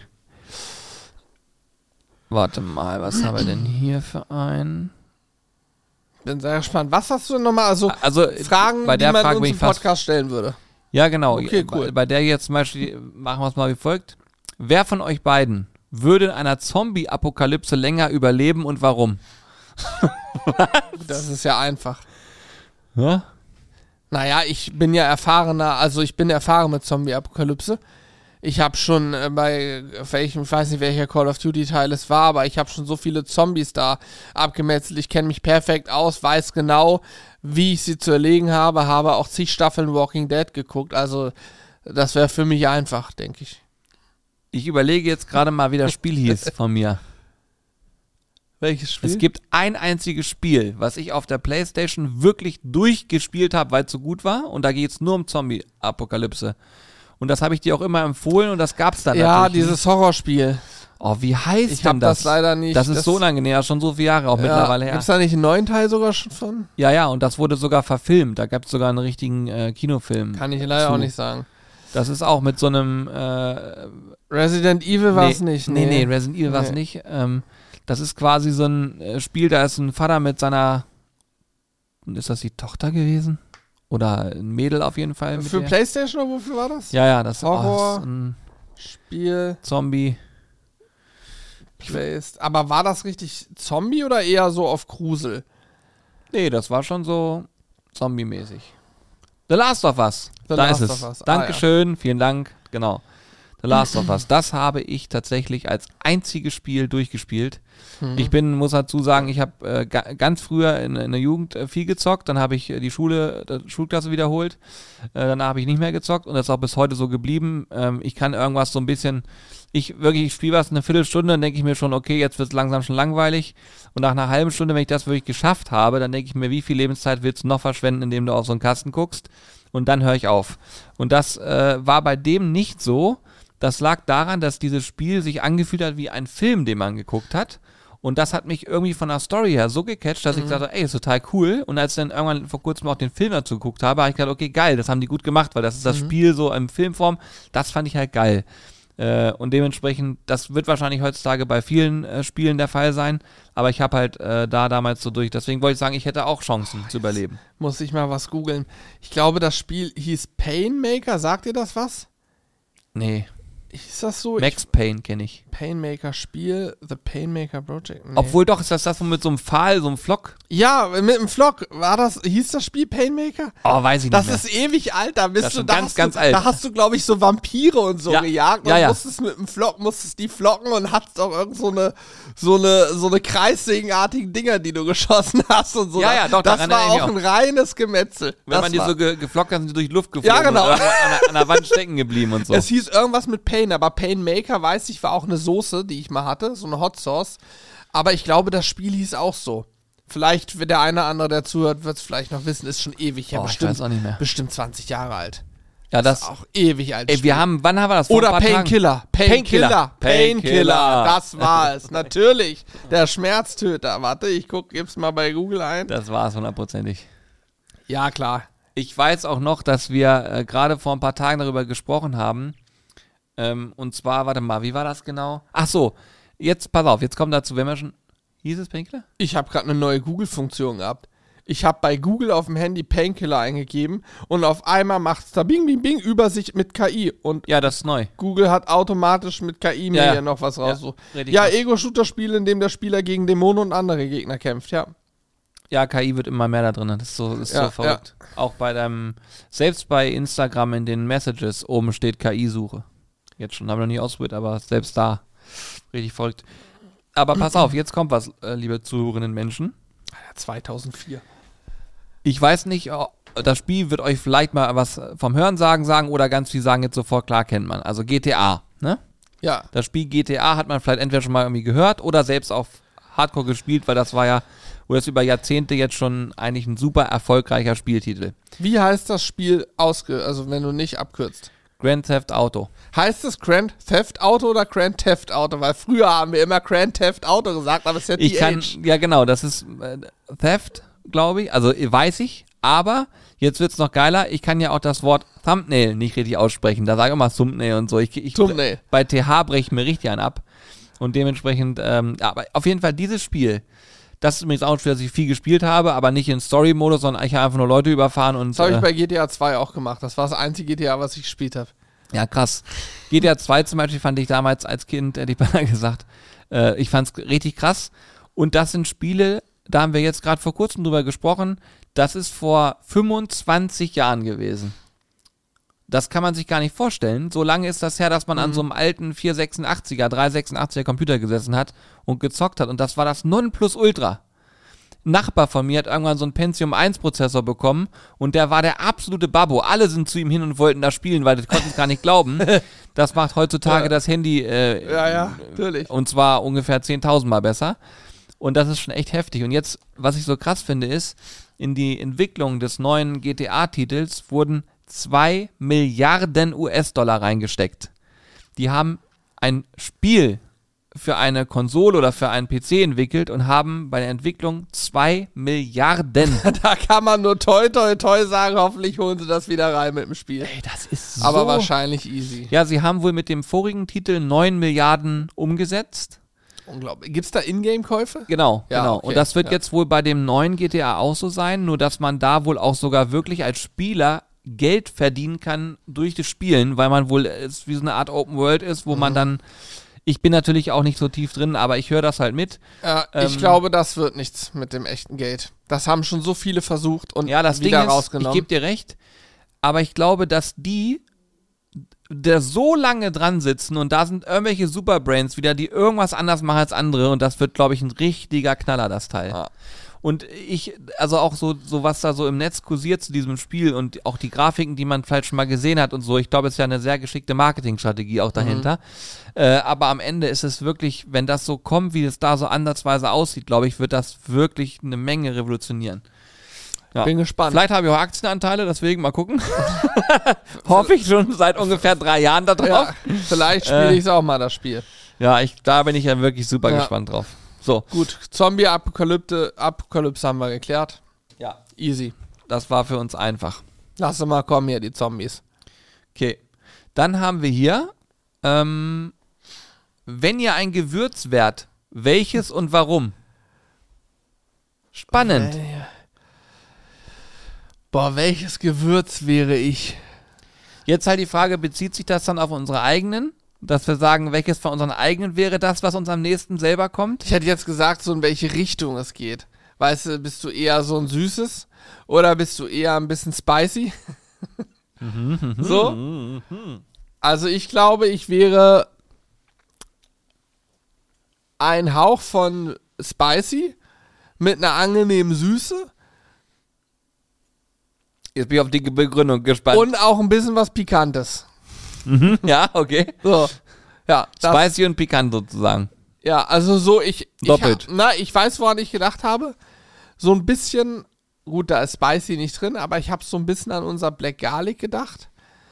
Warte mal, was haben wir denn hier für einen? Bin sehr gespannt. Was hast du denn nochmal? Also Fragen, bei der die man Frage uns im Podcast stellen würde. Ja, genau. Okay, cool. Bei der jetzt zum Beispiel machen wir es mal wie folgt. Wer von euch beiden würde in einer Zombie-Apokalypse länger überleben und warum? Das ist ja einfach. Ja? Naja, ich bin ja erfahrener, also ich bin erfahren mit Zombie-Apokalypse. Ich habe schon ich weiß nicht, welcher Call of Duty-Teil es war, aber ich habe schon so viele Zombies da abgemetzelt. Ich kenne mich perfekt aus, weiß genau, wie ich sie zu erlegen habe, habe auch zig Staffeln Walking Dead geguckt. Also das wäre für mich einfach, denke ich. Ich überlege jetzt gerade mal, wie das Spiel hieß von mir. Welches Spiel? Es gibt ein einziges Spiel, was ich auf der PlayStation wirklich durchgespielt habe, weil es so gut war. Und da geht es nur um Zombie-Apokalypse. Und das habe ich dir auch immer empfohlen und das gab es dann ja, natürlich. Ja, dieses Horrorspiel. Oh, wie heißt ich denn das? Das leider nicht. Das ist so unangenehm, ja, schon so viele Jahre auch mittlerweile her. Gibt es da nicht einen neuen Teil sogar schon von? Ja, und das wurde sogar verfilmt. Da gab es sogar einen richtigen Kinofilm. Kann ich leider auch nicht sagen. Das ist auch mit so einem Resident Evil war es nicht. Nee, Resident Evil war es nicht. Das ist quasi so ein Spiel, da ist ein Vater mit seiner, ist das die Tochter gewesen? Oder ein Mädel auf jeden Fall. Für PlayStation oder wofür war das? Ja, das Horror, ist ein Spiel. Zombie. Aber war das richtig Zombie oder eher so auf Grusel? Nee, das war schon so Zombie-mäßig. The Last of Us. Da ist es. Dankeschön, vielen Dank. Genau. The Last of Us. Das habe ich tatsächlich als einziges Spiel durchgespielt. Ich muss dazu sagen, ich habe ganz früher in der Jugend viel gezockt, dann habe ich die Schulklasse wiederholt, dann habe ich nicht mehr gezockt und das ist auch bis heute so geblieben. Ich kann irgendwas so ein bisschen, ich spiele was eine Viertelstunde, dann denke ich mir schon, okay, jetzt wird es langsam schon langweilig und nach einer halben Stunde, wenn ich das wirklich geschafft habe, dann denke ich mir, wie viel Lebenszeit willst du noch verschwenden, indem du auf so einen Kasten guckst und dann höre ich auf. Und das war bei dem nicht so. Das lag daran, dass dieses Spiel sich angefühlt hat wie ein Film, den man geguckt hat. Und das hat mich irgendwie von der Story her so gecatcht, dass ich gesagt habe, ey, ist total cool. Und als ich dann irgendwann vor kurzem auch den Film dazu geguckt habe, habe ich gedacht, okay, geil, das haben die gut gemacht, weil das ist das Spiel so in Filmform. Das fand ich halt geil. Und dementsprechend, das wird wahrscheinlich heutzutage bei vielen Spielen der Fall sein. Aber ich habe halt damals so durch. Deswegen wollte ich sagen, ich hätte auch Chancen zu überleben. Muss ich mal was googeln. Ich glaube, das Spiel hieß Painmaker. Sagt ihr das was? Nee. Ist das so? Max Payne kenne ich. Painmaker Spiel, The Painmaker Project. Nee. Obwohl doch, ist das mit so einem Pfahl, so einem Flock? Ja, mit einem Flock. Hieß das Spiel Painmaker? Oh, weiß ich nicht Das mehr. ist ewig alt, da bist das du ist ganz alt. Da hast du, glaube ich, so Vampire und so gejagt und musstest mit dem Flock, die flocken und hattest auch irgend so eine kreissägenartigen Dinger, die du geschossen hast und so. Ja, doch, das war auch ein reines Gemetzel. Wenn man die so geflockt hat, sind die durch die Luft geflogen. Ja, genau. Und an der Wand stecken geblieben und so. Es hieß irgendwas mit Pain, aber Painmaker, weiß ich, war auch eine Soße, die ich mal hatte, so eine Hot Sauce. Aber ich glaube, das Spiel hieß auch so. Vielleicht wird der eine oder andere, der zuhört, wird es vielleicht noch wissen, ist schon ewig her. Ich weiß auch nicht mehr. Bestimmt 20 Jahre alt. Ja, das ist auch ewig alt. Ey, wann haben wir das? Oder Painkiller. Painkiller. Das war es. Natürlich. Der Schmerztöter. Warte, gib's mal bei Google ein. Das war es 100%. Ja, klar. Ich weiß auch noch, dass wir gerade vor ein paar Tagen darüber gesprochen haben. Und zwar, warte mal, wie war das genau? Ach so, jetzt, pass auf, jetzt kommt dazu, wenn wir schon, hieß es Painkiller? Ich habe gerade eine neue Google-Funktion gehabt. Ich habe bei Google auf dem Handy Painkiller eingegeben und auf einmal macht es da Bing, Bing, Bing Übersicht mit KI. Und ja, das ist neu. Google hat automatisch mit KI mir hier noch was rausgesucht. Ja, Ego-Shooter-Spiel, in dem der Spieler gegen Dämonen und andere Gegner kämpft, ja. Ja, KI wird immer mehr da drin, das ist so verrückt. Ja. Auch selbst bei Instagram in den Messages oben steht KI-Suche. Jetzt schon, haben wir noch nie ausprobiert, aber selbst da richtig verrückt. Aber pass auf, jetzt kommt was, liebe zuhörenden Menschen. 2004. Ich weiß nicht, das Spiel wird euch vielleicht mal was vom Hörensagen sagen oder ganz viel sagen jetzt sofort, klar kennt man. Also GTA, ne? Ja. Das Spiel GTA hat man vielleicht entweder schon mal irgendwie gehört oder selbst auf Hardcore gespielt, weil das war ja, oder ist über Jahrzehnte jetzt schon eigentlich ein super erfolgreicher Spieltitel. Wie heißt das Spiel also wenn du nicht abkürzt? Grand Theft Auto. Heißt es Grand Theft Auto oder Grand Theft Auto? Weil früher haben wir immer Grand Theft Auto gesagt, aber es ist ja ja genau, das ist Theft, glaube ich, also weiß ich, aber Jetzt wird's noch geiler. Ich kann ja auch das Wort Thumbnail nicht richtig aussprechen. Da sage ich immer Thumbnail und so. Thumbnail. Bei TH breche ich mir richtig einen ab. Und dementsprechend, aber auf jeden Fall dieses Spiel, das ist übrigens auch ein Spiel, das ich viel gespielt habe, aber nicht in Story-Modus, sondern ich habe einfach nur Leute überfahren und. Das habe ich bei GTA 2 auch gemacht. Das war das einzige GTA, was ich gespielt habe. Ja, krass. GTA 2 zum Beispiel fand ich damals als Kind, hätte ich beinahe gesagt, ich fand es richtig krass. Und das sind Spiele, da haben wir jetzt gerade vor kurzem drüber gesprochen, das ist vor 25 Jahren gewesen. Das kann man sich gar nicht vorstellen. So lange ist das her, dass man an so einem alten 486er, 386er Computer gesessen hat und gezockt hat. Und das war das Nonplusultra. Ein Nachbar von mir hat irgendwann so einen Pentium 1 Prozessor bekommen und der war der absolute Babbo. Alle sind zu ihm hin und wollten da spielen, weil die konnten es gar nicht glauben. Das macht heutzutage das Handy natürlich. Und zwar ungefähr 10.000 Mal besser. Und das ist schon echt heftig. Und jetzt, was ich so krass finde, ist, in die Entwicklung des neuen GTA-Titels wurden 2 Milliarden US-Dollar reingesteckt. Die haben ein Spiel für eine Konsole oder für einen PC entwickelt und haben bei der Entwicklung 2 Milliarden. Da kann man nur toi sagen, hoffentlich holen sie das wieder rein mit dem Spiel. Ey, das ist so. Aber wahrscheinlich easy. Ja, sie haben wohl mit dem vorigen Titel 9 Milliarden umgesetzt. Unglaublich. Gibt's da Ingame-Käufe? Genau. Okay, Und das wird jetzt wohl bei dem neuen GTA auch so sein, nur dass man da wohl auch sogar wirklich als Spieler Geld verdienen kann durch das Spielen, weil man wohl wie so eine Art Open World ist, wo man dann, ich bin natürlich auch nicht so tief drin, aber ich höre das halt mit. Ich glaube, das wird nichts mit dem echten Geld. Das haben schon so viele versucht und das wieder Ding ist, rausgenommen. Ich gebe dir recht, aber ich glaube, dass die da so lange dran sitzen und da sind irgendwelche Superbrains wieder, die irgendwas anders machen als andere und das wird, glaube ich, ein richtiger Knaller, das Teil. Ja. Und also auch so was da so im Netz kursiert zu diesem Spiel und auch die Grafiken, die man vielleicht schon mal gesehen hat und so, ich glaube, es ist ja eine sehr geschickte Marketingstrategie auch dahinter. Aber am Ende ist es wirklich, wenn das so kommt, wie es da so ansatzweise aussieht, glaube ich, wird das wirklich eine Menge revolutionieren. Ja. Bin gespannt. Vielleicht habe ich auch Aktienanteile, deswegen mal gucken. Hoffe ich schon seit ungefähr 3 Jahren da drauf. Ja, vielleicht spiele ich es auch mal, das Spiel. Ja, da bin ich ja wirklich super gespannt drauf. So. Gut, Zombie-Apokalypse haben wir geklärt. Ja. Easy. Das war für uns einfach. Lass mal kommen hier, die Zombies. Okay. Dann haben wir hier, wenn ihr ein Gewürz wärt, welches und warum? Spannend. Boah, welches Gewürz wäre ich? Jetzt halt die Frage, bezieht sich das dann auf unsere eigenen? Dass wir sagen, welches von unseren eigenen wäre das, was uns am nächsten selber kommt? Ich hätte jetzt gesagt, so in welche Richtung es geht. Weißt du, bist du eher so ein süßes oder bist du eher ein bisschen spicy? So? Also ich glaube, ich wäre ein Hauch von spicy mit einer angenehmen Süße. Jetzt bin ich auf die Begründung gespannt. Und auch ein bisschen was Pikantes. Ja, okay. So. Ja, Spicy und pikant sozusagen. Ja, also so Doppelt. Ich weiß, woran ich gedacht habe. So ein bisschen, gut, da ist Spicy nicht drin, aber ich habe so ein bisschen an unser Black Garlic gedacht.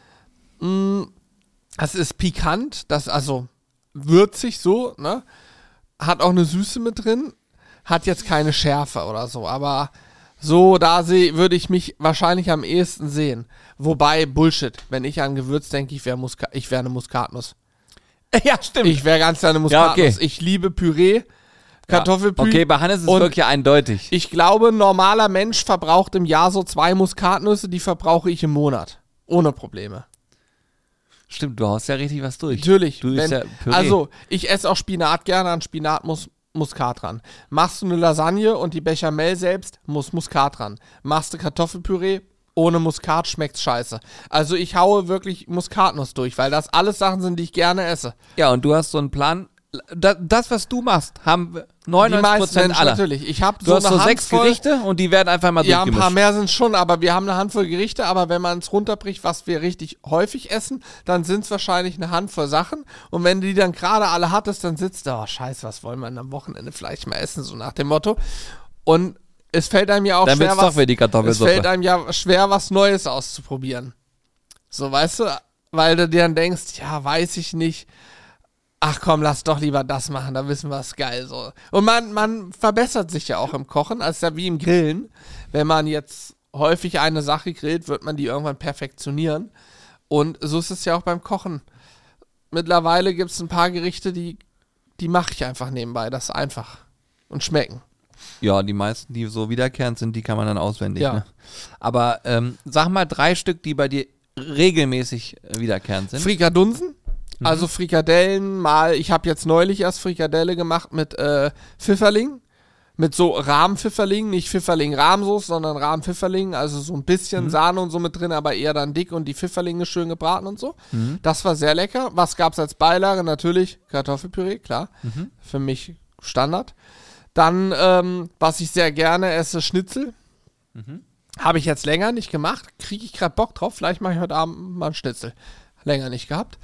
Das ist pikant, das also würzig so, ne? Hat auch eine Süße mit drin, hat jetzt keine Schärfe oder so, aber so, da würde ich mich wahrscheinlich am ehesten sehen. Wobei, Bullshit, wenn ich an Gewürz denke, ich wäre eine Muskatnuss. Ja, stimmt. Ich wäre ganz eine Muskatnuss. Ja, okay. Ich liebe Püree, Kartoffelpüree. Okay, bei Hannes ist es wirklich eindeutig. Ich glaube, ein normaler Mensch verbraucht im Jahr so 2 Muskatnüsse, die verbrauche ich im Monat. Ohne Probleme. Stimmt, du haust ja richtig was durch. Natürlich. Du isst ja Püree. Also, ich esse auch Spinat gerne, an Spinat muss Muskat dran. Machst du eine Lasagne und die Bechamel selbst, muss Muskat dran. Machst du Kartoffelpüree, ohne Muskat schmeckt's scheiße. Also ich haue wirklich Muskatnuss durch, weil das alles Sachen sind, die ich gerne esse. Ja, und du hast so einen Plan. Das, was du machst, haben 99% aller. Natürlich. Ich habe Du hast so 6 Gerichte und die werden einfach mal ja, durchgemischt. ein paar mehr sind schon, aber wir haben eine Handvoll Gerichte, aber wenn man es runterbricht, was wir richtig häufig essen, dann sind es wahrscheinlich eine Handvoll Sachen und wenn du die dann gerade alle hattest, dann sitzt da, oh scheiße, was wollen wir denn am Wochenende vielleicht mal essen, so nach dem Motto. Und es fällt einem ja auch dann schwer, fällt einem ja schwer, was Neues auszuprobieren. So, weißt du, weil du dir dann denkst, ja, weiß ich nicht, ach komm, lass doch lieber das machen, da wissen wir es geil so. Und man verbessert sich ja auch im Kochen, als ja wie im Grillen. Wenn man jetzt häufig eine Sache grillt, wird man die irgendwann perfektionieren. Und so ist es ja auch beim Kochen. Mittlerweile gibt es ein paar Gerichte, die mache ich einfach nebenbei. Das ist einfach. Und schmecken. Ja, die meisten, die so wiederkehrend sind, die kann man dann auswendig. Ja. Ne? Aber sag mal 3 Stück, die bei dir regelmäßig wiederkehrend sind. Frikadunsen. Also Frikadellen mal, ich habe jetzt neulich erst Frikadelle gemacht mit Pfifferling. Mit so Rahmpfifferling, nicht Pfifferling-Rahmsoße, sondern Rahmpfifferling, also so ein bisschen Sahne und so mit drin, aber eher dann dick und die Pfifferlinge schön gebraten und so. Das war sehr lecker. Was gab's als Beilage? Natürlich Kartoffelpüree, klar. Für mich Standard. Dann, was ich sehr gerne esse, Schnitzel. Habe ich jetzt länger nicht gemacht. Kriege ich gerade Bock drauf. Vielleicht mache ich heute Abend mal einen Schnitzel. Länger nicht gehabt.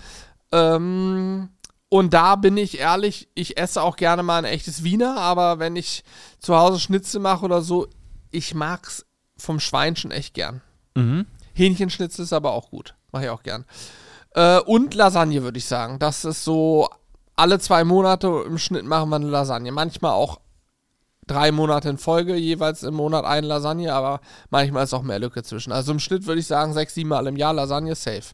Und da bin ich ehrlich, ich esse auch gerne mal ein echtes Wiener, aber wenn ich zu Hause Schnitzel mache oder so, ich mag's vom Schwein schon echt gern. Hähnchenschnitzel ist aber auch gut. Mache ich auch gern. Und Lasagne, würde ich sagen. Das ist so, alle 2 Monate im Schnitt machen wir eine Lasagne. Manchmal auch 3 Monate in Folge, jeweils im Monat eine Lasagne, aber manchmal ist auch mehr Lücke zwischen. Also im Schnitt würde ich sagen, 6, 7 Mal im Jahr Lasagne safe.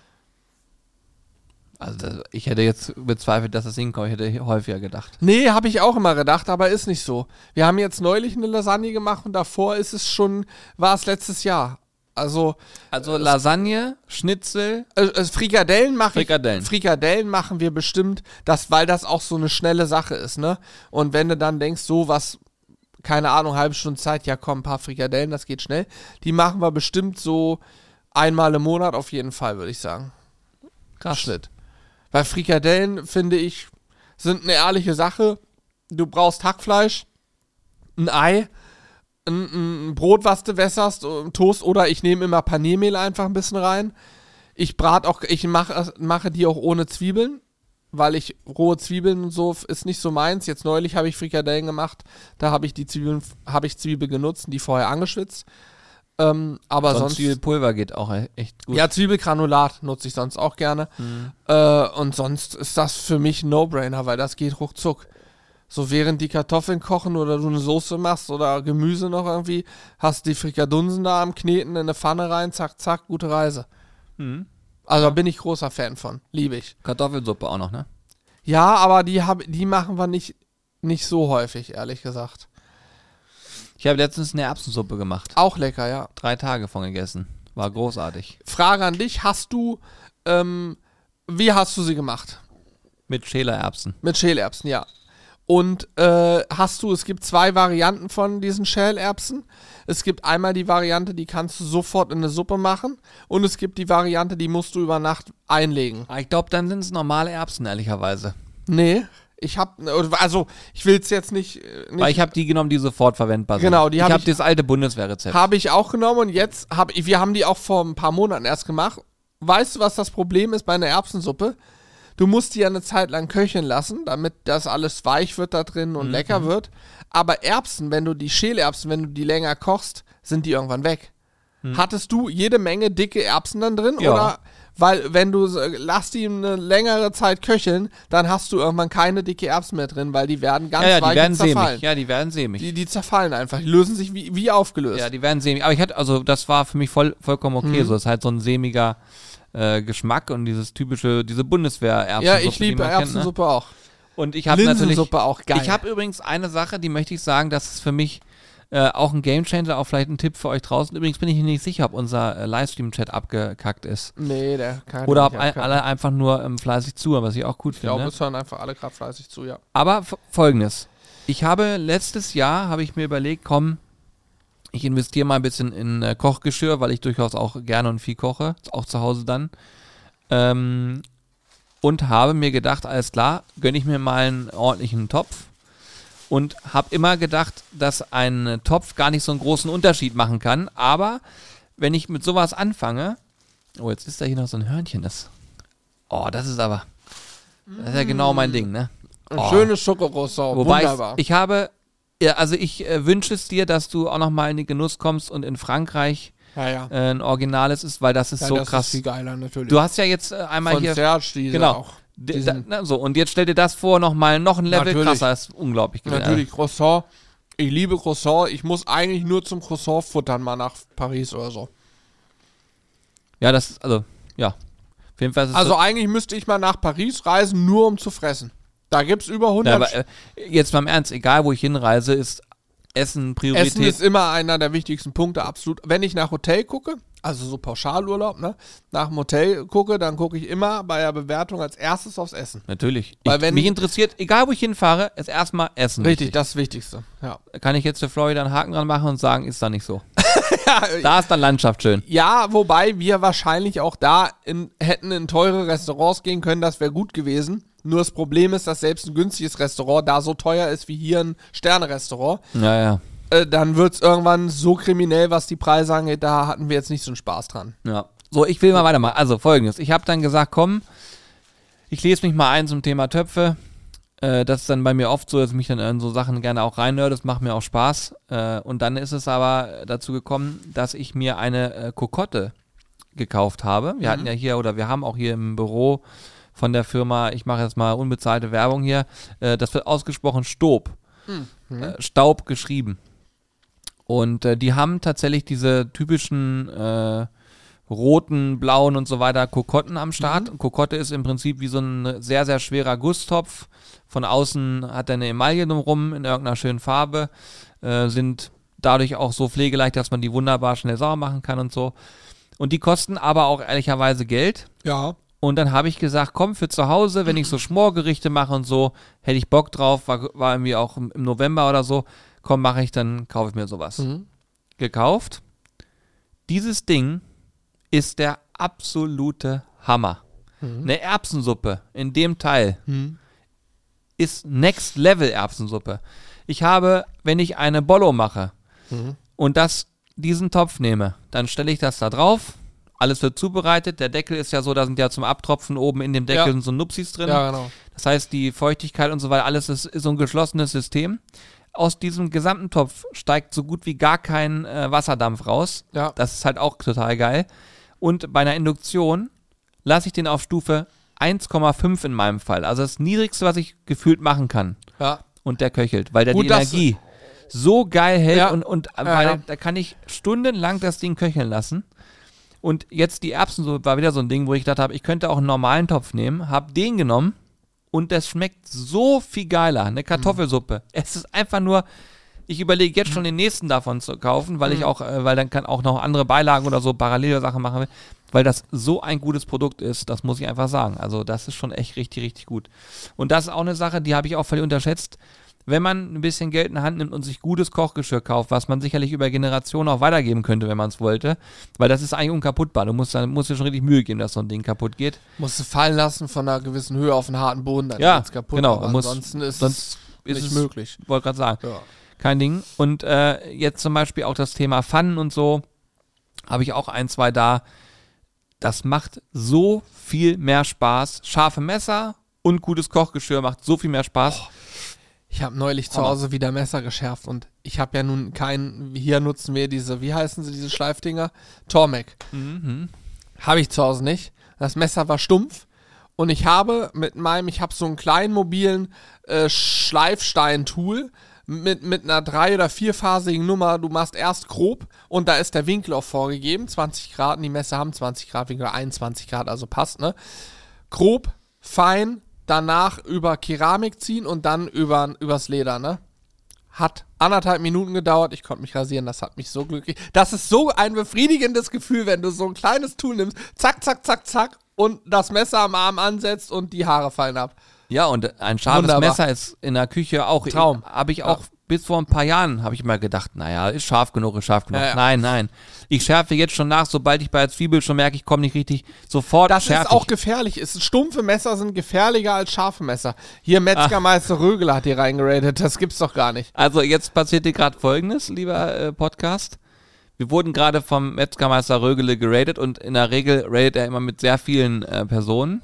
Also ich hätte jetzt bezweifelt, dass das hinkommt. Ich hätte häufiger gedacht. Nee, habe ich auch immer gedacht, aber ist nicht so. Wir haben jetzt neulich eine Lasagne gemacht und davor war es letztes Jahr. Also Lasagne, Schnitzel, Frikadellen Frikadellen. Frikadellen machen wir bestimmt, weil das auch so eine schnelle Sache ist, ne? Und wenn du dann denkst, so was, keine Ahnung, halbe Stunde Zeit, ja komm, ein paar Frikadellen, das geht schnell. Die machen wir bestimmt so einmal im Monat auf jeden Fall, würde ich sagen. Krass. Schnitt. Weil Frikadellen, finde ich, sind eine ehrliche Sache. Du brauchst Hackfleisch, ein Ei, ein Brot, was du wässerst, Toast, oder ich nehme immer Paniermehl einfach ein bisschen rein. Ich mache die auch ohne Zwiebeln, weil rohe Zwiebeln und so ist nicht so meins. Jetzt neulich habe ich Frikadellen gemacht, da habe ich Zwiebel genutzt und die vorher angeschwitzt. Aber sonst Zwiebelpulver geht auch echt gut. Ja, Zwiebelgranulat nutze ich sonst auch gerne. Und sonst ist das für mich ein No-Brainer, weil das geht ruckzuck. So während die Kartoffeln kochen oder du eine Soße machst oder Gemüse noch irgendwie, hast die Frikadunsen da am Kneten in eine Pfanne rein, zack, zack, gute Reise. Also da bin ich großer Fan von. Liebe ich. Kartoffelsuppe auch noch, ne? Ja, aber die machen wir nicht so häufig, ehrlich gesagt. Ich habe letztens eine Erbsensuppe gemacht. Auch lecker, ja. 3 Tage von gegessen. War großartig. Frage an dich, wie hast du sie gemacht? Mit Schälererbsen. Mit Schälererbsen, ja. Und es gibt 2 Varianten von diesen Schälerbsen. Es gibt einmal die Variante, die kannst du sofort in eine Suppe machen. Und es gibt die Variante, die musst du über Nacht einlegen. Ich glaube, dann sind es normale Erbsen, ehrlicherweise. Nee, ich will es jetzt nicht. Weil ich habe die genommen, die sofort verwendbar sind. Genau, ich habe das alte Bundeswehrrezept. Habe ich auch genommen und wir haben die auch vor ein paar Monaten erst gemacht. Weißt du, was das Problem ist bei einer Erbsensuppe? Du musst die ja eine Zeit lang köcheln lassen, damit das alles weich wird da drin und lecker wird. Aber Schälerbsen, wenn du die länger kochst, sind die irgendwann weg. Hattest du jede Menge dicke Erbsen dann drin? Ja. Oder, weil wenn lass die eine längere Zeit köcheln, dann hast du irgendwann keine dicke Erbsen mehr drin, weil die werden ganz weich zerfallen. Sämig. Ja, die werden sämig. Die zerfallen einfach, die lösen sich wie aufgelöst. Ja, die werden sämig. Aber das war für mich vollkommen okay. So, das ist halt so ein sämiger Geschmack und diese Bundeswehr-Erbsensuppe. Ja, ich liebe Erbsensuppe kennt, ne? auch. Und ich habe Linsensuppe auch geil. Ich habe übrigens eine Sache, die möchte ich sagen, das ist für mich auch ein Gamechanger, auch vielleicht ein Tipp für euch draußen. Übrigens bin ich mir nicht sicher, ob unser Livestream-Chat abgekackt ist. Nee, der kann oder ob alle einfach nur fleißig zuhören, was ich auch gut finde. Ich glaube, es hören einfach alle gerade fleißig zu, ja. Aber Folgendes. Letztes Jahr habe ich mir überlegt, komm, ich investiere mal ein bisschen in Kochgeschirr, weil ich durchaus auch gerne und viel koche, auch zu Hause dann. Und habe mir gedacht, alles klar, gönne ich mir mal einen ordentlichen Topf. Und habe immer gedacht, dass ein Topf gar nicht so einen großen Unterschied machen kann. Aber wenn ich mit sowas anfange, jetzt ist da hier noch so ein Hörnchen. Das ist ja genau mein Ding, ne? Ein schönes Schokorosson, wunderbar. Ich wünsche es dir, dass du auch noch mal in den Genuss kommst und in Frankreich ein Originales ist, weil das ist so krass. Das ist viel geiler, natürlich. Du hast ja jetzt einmal von hier... Serge, genau. Auch. Und jetzt stell dir das vor, noch ein Level natürlich. krasser, ist unglaublich gewesen. Natürlich, Croissant. Ich liebe Croissant. Ich muss eigentlich nur zum Croissant futtern, mal nach Paris oder so. Ja, das ist, also, ja. Auf jeden Fall ist es also eigentlich müsste ich mal nach Paris reisen, nur um zu fressen. Da gibt es über 100... Ja, aber, jetzt mal im Ernst, egal wo ich hinreise, ist Essen Priorität. Essen ist immer einer der wichtigsten Punkte, absolut. Wenn ich nach Hotel gucke, also so Pauschalurlaub, ne, nach dem Hotel gucke, dann gucke ich immer bei der Bewertung als erstes aufs Essen. Natürlich. Weil Mich interessiert, egal wo ich hinfahre, ist erstmal Essen. Richtig, das Wichtigste. Ja. Kann ich jetzt für Florida einen Haken dran machen und sagen, ist da nicht so. Da ist dann Landschaft schön. Ja, wobei wir wahrscheinlich auch da hätten in teure Restaurants gehen können, das wäre gut gewesen. Nur das Problem ist, dass selbst ein günstiges Restaurant da so teuer ist wie hier ein Sterne-Restaurant. Ja. Dann wird es irgendwann so kriminell, was die Preise angeht, da hatten wir jetzt nicht so einen Spaß dran. Ja. So, ich will mal weitermachen. Also Folgendes. Ich habe dann gesagt, komm, ich lese mich mal ein zum Thema Töpfe. Das ist dann bei mir oft so, dass ich mich dann in so Sachen gerne auch reinnörde. Das macht mir auch Spaß. Und dann ist es aber dazu gekommen, dass ich mir eine Kokotte gekauft habe. Wir hatten ja hier, oder wir haben auch hier im Büro von der Firma, ich mache jetzt mal unbezahlte Werbung hier, das wird ausgesprochen Staub geschrieben. Und die haben tatsächlich diese typischen roten, blauen und so weiter Kokotten am Start. Kokotte ist im Prinzip wie so ein sehr, sehr schwerer Gusstopf. Von außen hat er eine Emaille drumherum in irgendeiner schönen Farbe, sind dadurch auch so pflegeleicht, dass man die wunderbar schnell sauber machen kann und so. Und die kosten aber auch ehrlicherweise Geld. Ja. Und dann habe ich gesagt, komm, für zu Hause, wenn ich so Schmorgerichte mache und so, hätte ich Bock drauf, war irgendwie auch im November oder so, komm, dann kaufe ich mir sowas. Gekauft. Dieses Ding ist der absolute Hammer. Eine Erbsensuppe in dem Teil ist Next Level Erbsensuppe. Ich habe, wenn ich eine Bollo mache und diesen Topf nehme, dann stelle ich das da drauf. Alles wird zubereitet. Der Deckel ist ja so, da sind ja zum Abtropfen oben in dem Deckel sind so Nupsis drin. Ja, genau. Das heißt, die Feuchtigkeit und so weiter, alles ist so ein geschlossenes System. Aus diesem gesamten Topf steigt so gut wie gar kein Wasserdampf raus. Ja. Das ist halt auch total geil. Und bei einer Induktion lasse ich den auf Stufe 1,5 in meinem Fall. Also das Niedrigste, was ich gefühlt machen kann. Ja. Und der köchelt, weil der die Energie so geil hält und da kann ich stundenlang das Ding köcheln lassen. Und jetzt die Erbsensuppe war wieder so ein Ding, wo ich gedacht habe, ich könnte auch einen normalen Topf nehmen, habe den genommen und das schmeckt so viel geiler. Eine Kartoffelsuppe. Es ist einfach nur, ich überlege jetzt schon den nächsten davon zu kaufen, weil weil dann kann auch noch andere Beilagen oder so parallele Sachen machen will, weil das so ein gutes Produkt ist, das muss ich einfach sagen. Also das ist schon echt richtig, richtig gut. Und das ist auch eine Sache, die habe ich auch völlig unterschätzt. Wenn man ein bisschen Geld in die Hand nimmt und sich gutes Kochgeschirr kauft, was man sicherlich über Generationen auch weitergeben könnte, wenn man es wollte, weil das ist eigentlich unkaputtbar. Du musst dir schon richtig Mühe geben, dass so ein Ding kaputt geht. Musst du fallen lassen von einer gewissen Höhe auf einen harten Boden, dann ja, geht's kaputt. Genau. Aber ansonsten ist es nicht möglich. Wollte gerade sagen. Ja. Kein Ding. Und jetzt zum Beispiel auch das Thema Pfannen und so, habe ich auch 1, 2 da. Das macht so viel mehr Spaß. Scharfe Messer und gutes Kochgeschirr macht so viel mehr Spaß. Ich habe neulich zu Hause wieder Messer geschärft und ich habe ja nun hier nutzen wir diese, wie heißen sie, diese Schleifdinger? Tormek. Habe ich zu Hause nicht. Das Messer war stumpf und ich habe so einen kleinen mobilen Schleifstein-Tool mit einer 3- oder 4-phasigen Nummer. Du machst erst grob und da ist der Winkel auch vorgegeben, 20 Grad, und die Messer haben 20 Grad Winkel, 21 Grad, also passt, ne? Grob, fein, danach über Keramik ziehen und dann übers Leder, ne? Hat 1,5 Minuten gedauert, ich konnte mich rasieren, das hat mich so glücklich. Das ist so ein befriedigendes Gefühl, wenn du so ein kleines Tool nimmst, zack, zack, zack, zack, und das Messer am Arm ansetzt und die Haare fallen ab. Ja, und ein scharfes Messer ist in der Küche auch. Traum. Habe ich auch bis vor ein paar Jahren, habe ich mal gedacht, naja, ist scharf genug. Ja. Nein. Ich schärfe jetzt schon nach, sobald ich bei der Zwiebel schon merke, ich komme nicht richtig, sofort das schärfe ist auch gefährlich. Stumpfe Messer sind gefährlicher als scharfe Messer. Hier Metzgermeister Rögele hat hier reingeratet, das gibt's doch gar nicht. Also jetzt passiert dir gerade Folgendes, lieber Podcast. Wir wurden gerade vom Metzgermeister Rögele geratet und in der Regel ratet er immer mit sehr vielen Personen.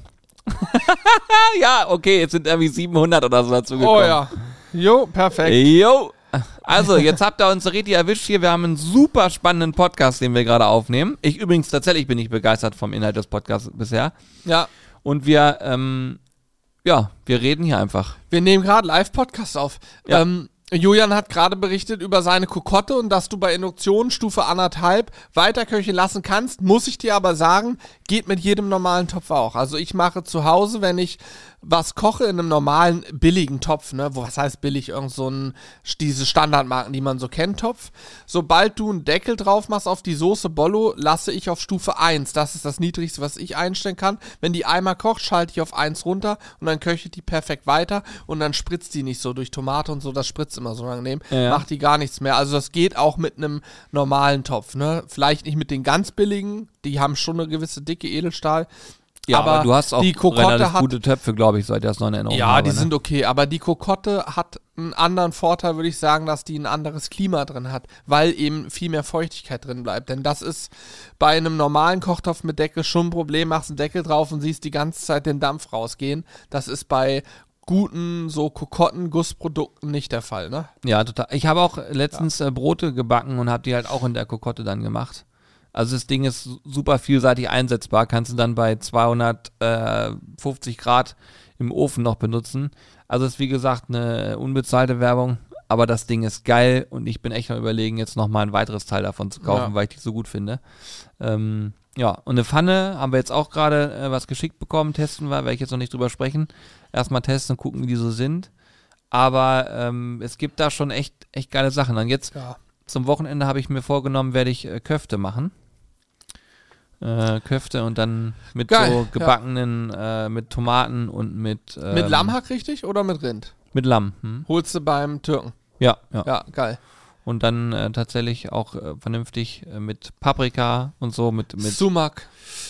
Ja, okay, jetzt sind irgendwie 700 oder so dazu gekommen. Oh ja. Jo, perfekt. Jo. Also, jetzt habt ihr uns richtig erwischt hier. Wir haben einen super spannenden Podcast, den wir gerade aufnehmen. Tatsächlich bin ich begeistert vom Inhalt des Podcasts bisher. Ja. Und wir reden hier einfach. Wir nehmen gerade Live-Podcast auf. Ja. Julian hat gerade berichtet über seine Kokotte und dass du bei Induktion Stufe 1,5 weiterköcheln lassen kannst. Muss ich dir aber sagen, geht mit jedem normalen Topf auch. Also ich mache zu Hause, wenn ich was koche in einem normalen, billigen Topf, ne? Was heißt billig? Irgend so diese Standardmarken, die man so kennt, Topf. Sobald du einen Deckel drauf machst auf die Soße Bollo, lasse ich auf Stufe 1. Das ist das Niedrigste, was ich einstellen kann. Wenn die einmal kocht, schalte ich auf 1 runter und dann köchelt die perfekt weiter und dann spritzt die nicht so durch Tomate und so, das spritzt immer so angenehm. Ja. Macht die gar nichts mehr. Also das geht auch mit einem normalen Topf, ne? Vielleicht nicht mit den ganz billigen, die haben schon eine gewisse dicke Edelstahl. Ja, aber du hast auch die Kokotte gute Töpfe, glaube ich, seit ich das noch in Erinnerung ja, habe. Die sind okay, aber die Kokotte hat einen anderen Vorteil, würde ich sagen, dass die ein anderes Klima drin hat, weil eben viel mehr Feuchtigkeit drin bleibt. Denn das ist bei einem normalen Kochtopf mit Deckel schon ein Problem. Machst einen Deckel drauf und siehst die ganze Zeit den Dampf rausgehen. Das ist bei guten so Kokotten-Gussprodukten nicht der Fall, ne? Ja, total. Ich habe auch letztens Brote gebacken und habe die halt auch in der Kokotte dann gemacht. Also das Ding ist super vielseitig einsetzbar, kannst du dann bei 250 Grad im Ofen noch benutzen. Also ist wie gesagt eine unbezahlte Werbung, aber das Ding ist geil und ich bin echt mal überlegen, jetzt nochmal ein weiteres Teil davon zu kaufen, weil ich die so gut finde. Ja, und eine Pfanne haben wir jetzt auch gerade was geschickt bekommen, testen wir, werde ich jetzt noch nicht drüber sprechen. Erstmal testen und gucken, wie die so sind. Aber es gibt da schon echt geile Sachen. Und jetzt zum Wochenende habe ich mir vorgenommen, werde ich Köfte machen. Köfte und dann mit so gebackenen, mit Tomaten und mit Lammhack richtig oder mit Rind? Mit Lamm. Holst du beim Türken? Ja, geil. Und dann tatsächlich auch vernünftig mit Paprika und so, mit Sumak.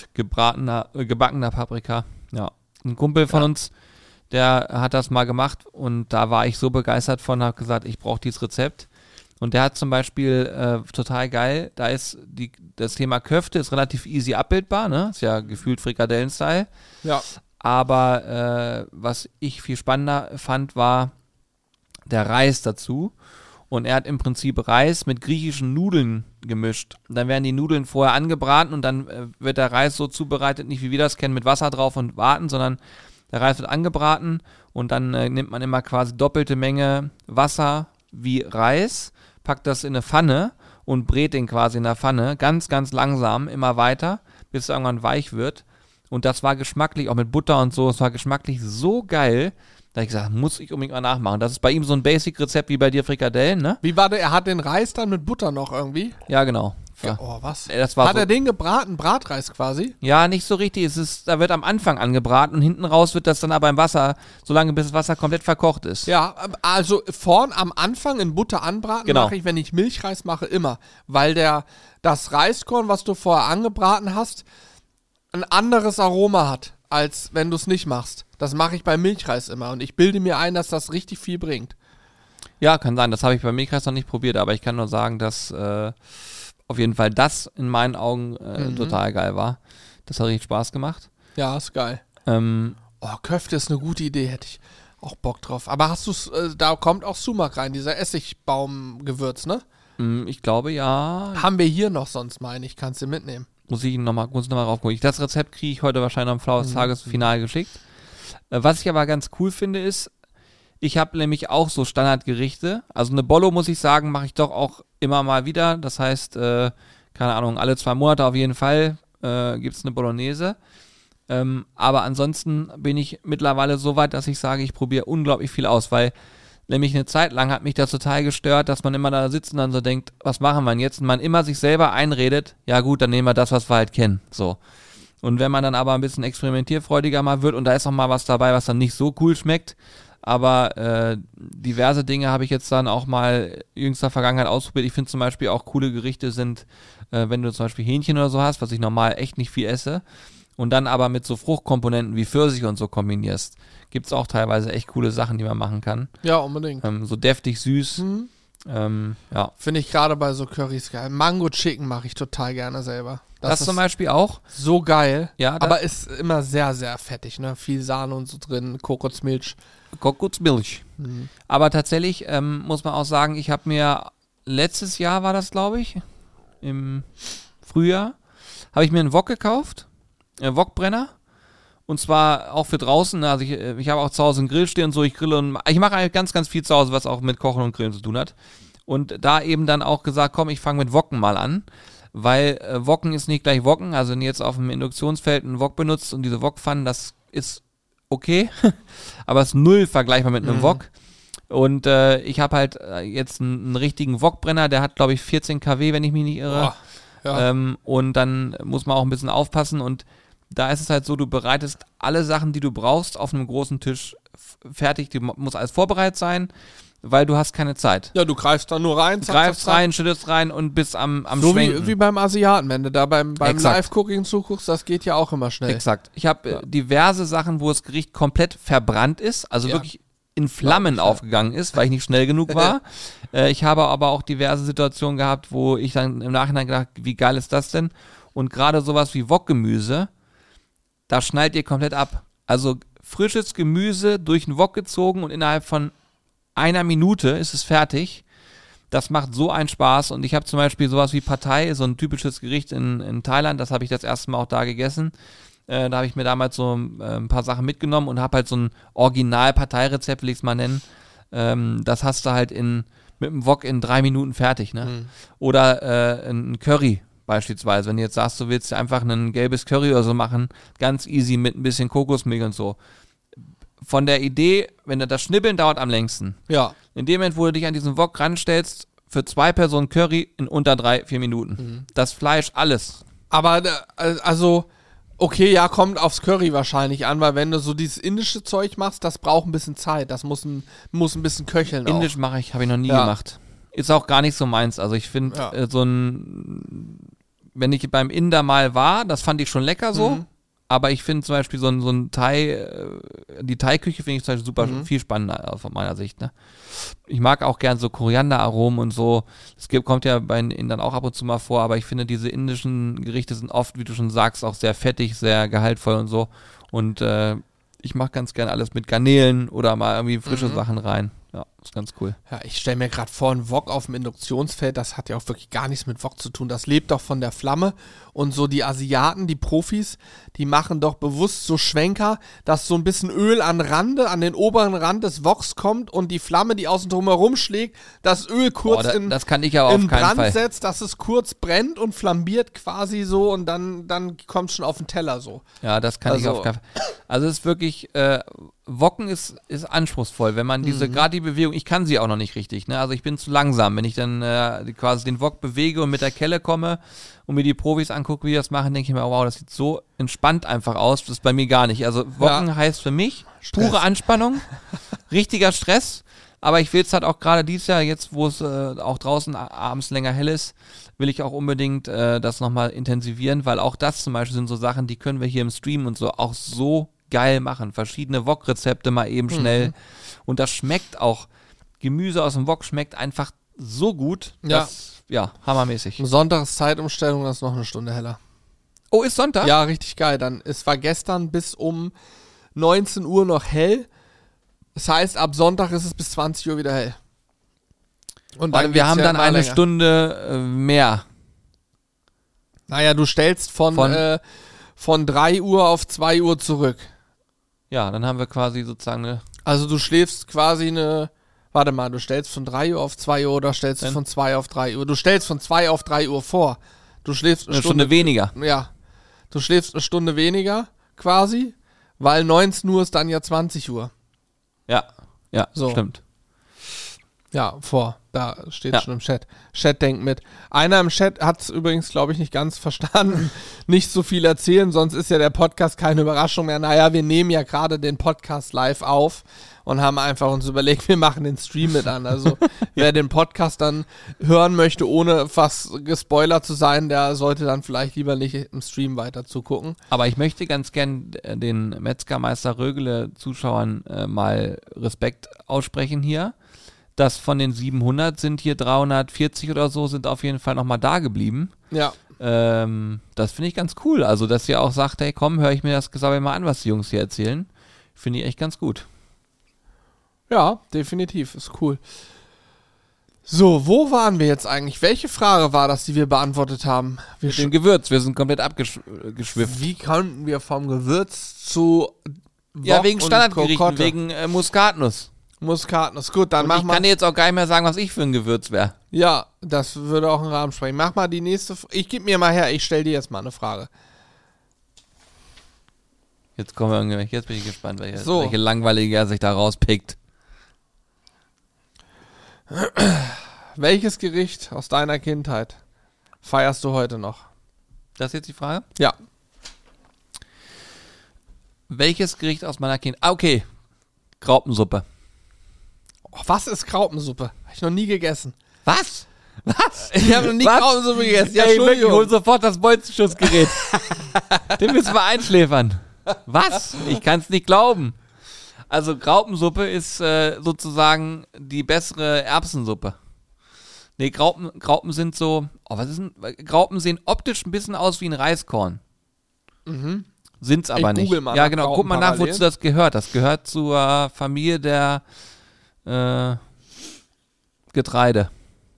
gebackener Paprika. Ja, ein Kumpel von uns, der hat das mal gemacht und da war ich so begeistert von, habe gesagt, ich brauche dieses Rezept. Und der hat zum Beispiel, total geil, da ist das Thema Köfte ist relativ easy abbildbar, ne? Ist ja gefühlt Frikadellen-Style. Ja. Aber was ich viel spannender fand, war der Reis dazu. Und er hat im Prinzip Reis mit griechischen Nudeln gemischt. Dann werden die Nudeln vorher angebraten und dann wird der Reis so zubereitet, nicht wie wir das kennen, mit Wasser drauf und warten, sondern der Reis wird angebraten und dann nimmt man immer quasi doppelte Menge Wasser wie Reis, packt das in eine Pfanne und brät den quasi in der Pfanne, ganz, ganz langsam, immer weiter, bis es irgendwann weich wird. Und das war geschmacklich, auch mit Butter und so, es war geschmacklich so geil, da habe ich gesagt, muss ich unbedingt mal nachmachen. Das ist bei ihm so ein Basic-Rezept wie bei dir Frikadellen, ne? Wie war der? Er hat den Reis dann mit Butter noch irgendwie? Ja, genau. Ja. Oh, was? Das war hat er den gebraten? Bratreis quasi? Ja, nicht so richtig. Da wird am Anfang angebraten und hinten raus wird das dann aber im Wasser, solange bis das Wasser komplett verkocht ist. Ja, also vorn am Anfang in Butter anbraten mache ich, wenn ich Milchreis mache, immer. Weil das Reiskorn, was du vorher angebraten hast, ein anderes Aroma hat, als wenn du es nicht machst. Das mache ich bei Milchreis immer und ich bilde mir ein, dass das richtig viel bringt. Ja, kann sein. Das habe ich bei Milchreis noch nicht probiert, aber ich kann nur sagen, dass auf jeden Fall das in meinen Augen total geil war. Das hat richtig Spaß gemacht. Ja, ist geil. Köfte ist eine gute Idee, hätte ich auch Bock drauf. Aber hast du da kommt auch Sumak rein, dieser Essigbaumgewürz, ne? Ich glaube, ja. Haben wir hier noch sonst, meine ich, kannst du mitnehmen. Muss ich nochmal raufgucken. Das Rezept kriege ich heute wahrscheinlich am Verlauf des Tages final geschickt. Was ich aber ganz cool finde, ist, ich habe nämlich auch so Standardgerichte. Also eine Bollo, muss ich sagen, mache ich doch auch immer mal wieder. Das heißt, keine Ahnung, alle 2 Monate auf jeden Fall gibt es eine Bolognese. Aber ansonsten bin ich mittlerweile so weit, dass ich sage, ich probiere unglaublich viel aus, weil nämlich eine Zeit lang hat mich das total gestört, dass man immer da sitzt und dann so denkt, was machen wir denn jetzt? Und man immer sich selber einredet, ja gut, dann nehmen wir das, was wir halt kennen. So. Und wenn man dann aber ein bisschen experimentierfreudiger mal wird und da ist noch mal was dabei, was dann nicht so cool schmeckt, aber diverse Dinge habe ich jetzt dann auch mal jüngster Vergangenheit ausprobiert. Ich finde zum Beispiel auch coole Gerichte sind, wenn du zum Beispiel Hähnchen oder so hast, was ich normal echt nicht viel esse, und dann aber mit so Fruchtkomponenten wie Pfirsich und so kombinierst, gibt es auch teilweise echt coole Sachen, die man machen kann. Ja, unbedingt. So deftig süß. Ja. Finde ich gerade bei so Currys geil. Mango Chicken mache ich total gerne selber. Das zum Beispiel auch. So geil. Ja, aber ist immer sehr, sehr fettig, ne? Viel Sahne und so drin, Kokosmilch. Aber tatsächlich muss man auch sagen, ich habe mir letztes Jahr war das, glaube ich, im Frühjahr, habe ich mir einen Wok gekauft, Wokbrenner, Und zwar auch für draußen. Also ich habe auch zu Hause einen Grill stehen und so. Ich grille und ich mache eigentlich ganz, ganz viel zu Hause, was auch mit Kochen und Grillen zu tun hat. Und da eben dann auch gesagt, komm, ich fange mit Woken mal an. Weil Woken ist nicht gleich Woken. Also wenn ihr jetzt auf dem Induktionsfeld einen Wok benutzt und diese Wokpfannen, das ist okay. Aber es ist null vergleichbar mit einem Wok. Und ich habe halt jetzt einen richtigen Wokbrenner, der hat, glaube ich, 14 kW, wenn ich mich nicht irre. Ja. Und dann muss man auch ein bisschen aufpassen. Und da ist es halt so, du bereitest alle Sachen, die du brauchst, auf einem großen Tisch fertig. Die muss alles vorbereitet sein, weil du hast keine Zeit. Ja, du greifst da nur rein, greifst rein, schüttest rein und bist am so Schwenken. wie beim Asiaten, wenn du da beim Live-Cooking zuguckst, das geht ja auch immer schnell. Exakt. Ich habe diverse Sachen, wo das Gericht komplett verbrannt ist, also wirklich in Flammen aufgegangen ist, weil ich nicht schnell genug war. Ich habe aber auch diverse Situationen gehabt, wo ich dann im Nachhinein gedacht, wie geil ist das denn? Und gerade sowas wie Wokgemüse, da schneidet ihr komplett ab. Also frisches Gemüse durch den Wok gezogen und innerhalb von einer Minute ist es fertig. Das macht so einen Spaß. Und ich habe zum Beispiel sowas wie Pad Thai, so ein typisches Gericht in Thailand, das habe ich das erste Mal auch da gegessen. Da habe ich mir damals so ein paar Sachen mitgenommen und habe halt so ein Original-Pad Thai-Rezept, will ich es mal nennen. Das hast du halt mit dem Wok in 3 Minuten fertig. Ne? Oder ein Curry beispielsweise. Wenn du jetzt sagst, du willst einfach ein gelbes Curry oder so machen, ganz easy mit ein bisschen Kokosmilch und so. Von der Idee, wenn du das Schnibbeln dauert am längsten. Ja. In dem Moment, wo du dich an diesen Wok ranstellst, für 2 Personen Curry in unter 3-4 Minuten. Das Fleisch, alles. Aber, also, okay, ja, kommt aufs Curry wahrscheinlich an, weil wenn du so dieses indische Zeug machst, das braucht ein bisschen Zeit. Das muss ein bisschen köcheln. Indisch habe ich noch nie gemacht. Ist auch gar nicht so meins. Also ich finde wenn ich beim Inder mal war, das fand ich schon lecker so. Aber ich finde zum Beispiel so ein Thai, die Thai-Küche finde ich zum Beispiel super viel spannender von meiner Sicht. Ne? Ich mag auch gern so Korianderaromen und so. Das kommt ja bei den Indern auch ab und zu mal vor, aber ich finde, diese indischen Gerichte sind oft, wie du schon sagst, auch sehr fettig, sehr gehaltvoll und so. Und ich mache ganz gern alles mit Garnelen oder mal irgendwie frische Sachen rein. Ja, ist ganz cool. Ja, ich stelle mir gerade vor, ein Wok auf dem Induktionsfeld, das hat ja auch wirklich gar nichts mit Wok zu tun. Das lebt doch von der Flamme. Und so die Asiaten, die Profis, die machen doch bewusst so Schwenker, dass so ein bisschen Öl an den oberen Rand des Woks kommt und die Flamme, die außen drum herum schlägt, das Öl kurz das kann ich aber auf in keinen Brand Fall. setzt, dass es kurz brennt und flambiert quasi so und dann kommt es schon auf den Teller so. Ja, das kann ich auf keinen Fall. Also es ist wirklich, Woken ist anspruchsvoll, wenn man gerade die Bewegung, ich kann sie auch noch nicht richtig, ne? Also ich bin zu langsam, wenn ich dann quasi den Wok bewege und mit der Kelle komme und mir die Profis angucke, wie die das machen, denke ich mir, oh, wow, das sieht so entspannt einfach aus, das ist bei mir gar nicht. Also Woken heißt für mich pure Anspannung, richtiger Stress, aber ich will es halt auch gerade dieses Jahr, jetzt wo es auch draußen abends länger hell ist, will ich auch unbedingt das nochmal intensivieren, weil auch das zum Beispiel sind so Sachen, die können wir hier im Stream und so auch so geil machen. Verschiedene Wok-Rezepte mal eben schnell. Und das schmeckt auch, Gemüse aus dem Wok schmeckt einfach so gut, hammermäßig. Sonntag ist Zeitumstellung, das ist noch eine Stunde heller. Oh, ist Sonntag? Ja, richtig geil. Es war gestern bis um 19 Uhr noch hell. Das heißt, ab Sonntag ist es bis 20 Uhr wieder hell. Und dann wir haben dann eine Stunde mehr. Naja, du stellst von 3 Uhr auf 2 Uhr zurück. Ja, dann haben wir quasi sozusagen Also du schläfst quasi warte mal, du stellst von 3 Uhr auf 2 Uhr oder stellst du von 2 auf 3 Uhr? Du stellst von 2 auf 3 Uhr vor. Du schläfst eine Stunde weniger. Ja, du schläfst eine Stunde weniger quasi, weil 19 Uhr ist dann ja 20 Uhr. Ja, so. Stimmt. Ja, da steht schon im Chat. Chat denkt mit. Einer im Chat hat es übrigens, glaube ich, nicht ganz verstanden. Nicht so viel erzählen, sonst ist ja der Podcast keine Überraschung mehr. Naja, wir nehmen ja gerade den Podcast live auf und haben einfach uns überlegt, wir machen den Stream mit an. Also wer den Podcast dann hören möchte, ohne fast gespoilert zu sein, der sollte dann vielleicht lieber nicht im Stream weiter zugucken. Aber ich möchte ganz gern den Metzgermeister Rögele-Zuschauern mal Respekt aussprechen hier. Dass von den 700 sind hier 340 oder so, sind auf jeden Fall nochmal da geblieben. Ja. Das finde ich ganz cool. Also, dass ihr auch sagt, hey komm, höre ich mir das Gesabbel mal an, was die Jungs hier erzählen. Finde ich echt ganz gut. Ja, definitiv. Ist cool. So, wo waren wir jetzt eigentlich? Welche Frage war das, die wir beantwortet haben? Mit dem Gewürz, wir sind komplett abgeschwifft. Wie konnten wir vom Gewürz zu Ja, wegen Standardgerichten, wegen Muskatnuss. Muskatnuss, gut, dann mach mal. Ich kann dir jetzt auch gar nicht mehr sagen, was ich für ein Gewürz wäre. Ja, das würde auch einen Rahmen sprengen. Mach mal die nächste. Ich gebe mir mal her, ich stelle dir jetzt mal eine Frage. Jetzt kommen wir irgendwie, jetzt bin ich gespannt, welche langweilige er sich da rauspickt. Welches Gericht aus deiner Kindheit feierst du heute noch? Das ist jetzt die Frage? Ja. Welches Gericht aus meiner Kindheit? Okay, Graupensuppe. Oh, was ist Graupensuppe? Habe ich noch nie gegessen. Was? Was? Ich habe noch nie Graupensuppe gegessen. Ja, Entschuldigung. Ich hol sofort das Bolzenschussgerät. Den müssen wir einschläfern. Was? Ich kann es nicht glauben. Also Graupensuppe ist sozusagen die bessere Erbsensuppe. Nee, Graupen sind so, was ist denn? Graupen sehen optisch ein bisschen aus wie ein Reiskorn. Mhm. Sind's aber nicht. Google mal ja, genau, guck mal nach, wozu das gehört. Das gehört zur Familie der Getreide.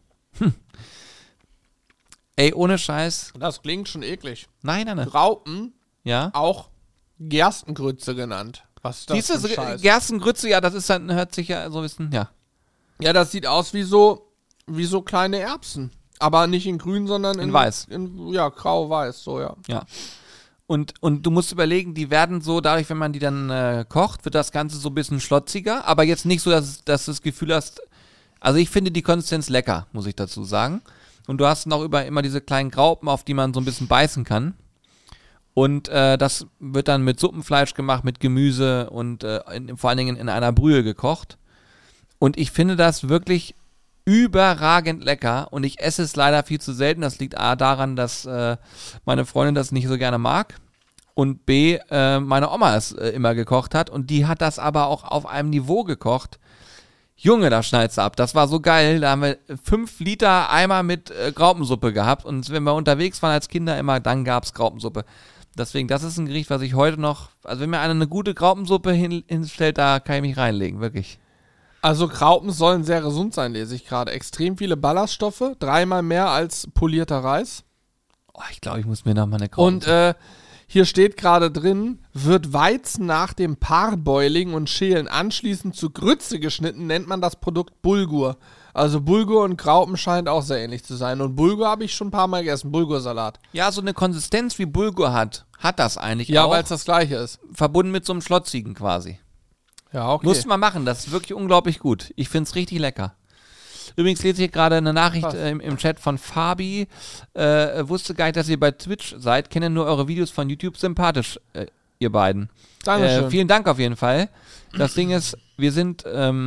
Ey, ohne Scheiß. Das klingt schon eklig. Nein. Graupen, ja, auch Gerstengrütze genannt. Was ist das Diese für ein Scheiß? Gerstengrütze, ja, das ist dann, hört sich ja so ein bisschen, ja. Ja, das sieht aus wie so kleine Erbsen. Aber nicht in grün, sondern in weiß. Ja, grau-weiß, so, ja. Ja. Und du musst überlegen, die werden so, dadurch, wenn man die dann kocht, wird das Ganze so ein bisschen schlotziger, aber jetzt nicht so, dass du das Gefühl hast, also ich finde die Konsistenz lecker, muss ich dazu sagen. Und du hast noch immer diese kleinen Graupen, auf die man so ein bisschen beißen kann. Und das wird dann mit Suppenfleisch gemacht, mit Gemüse und vor allen Dingen in einer Brühe gekocht. Und ich finde das wirklich überragend lecker und ich esse es leider viel zu selten. Das liegt A daran, dass meine Freundin das nicht so gerne mag und B, meine Oma es immer gekocht hat und die hat das aber auch auf einem Niveau gekocht. Junge, da schneid's ab. Das war so geil. Da haben wir 5 Liter Eimer mit Graupensuppe gehabt und wenn wir unterwegs waren als Kinder immer, dann gab's Graupensuppe. Deswegen, das ist ein Gericht, was ich heute noch, also wenn mir einer eine gute Graupensuppe hinstellt, da kann ich mich reinlegen, wirklich. Also Graupen sollen sehr gesund sein, lese ich gerade. Extrem viele Ballaststoffe, 3-mal mehr als polierter Reis. Oh, ich glaube, ich muss mir noch mal eine Graupen. Und hier steht gerade drin, wird Weizen nach dem Parboiling und Schälen anschließend zu Grütze geschnitten, nennt man das Produkt Bulgur. Also Bulgur und Graupen scheint auch sehr ähnlich zu sein. Und Bulgur habe ich schon ein paar Mal gegessen, Bulgursalat. Ja, so eine Konsistenz wie Bulgur hat das eigentlich auch. Ja, weil es das gleiche ist. Verbunden mit so einem Schlotzigen quasi. Ja, okay. Musst du mal machen, das ist wirklich unglaublich gut. Ich finde es richtig lecker. Übrigens lese ich gerade eine Nachricht im Chat von Fabi. Wusste gar nicht, dass ihr bei Twitch seid. Kenne nur eure Videos von YouTube. Sympathisch, ihr beiden. Dankeschön. Vielen Dank auf jeden Fall. Das Ding ist, wir sind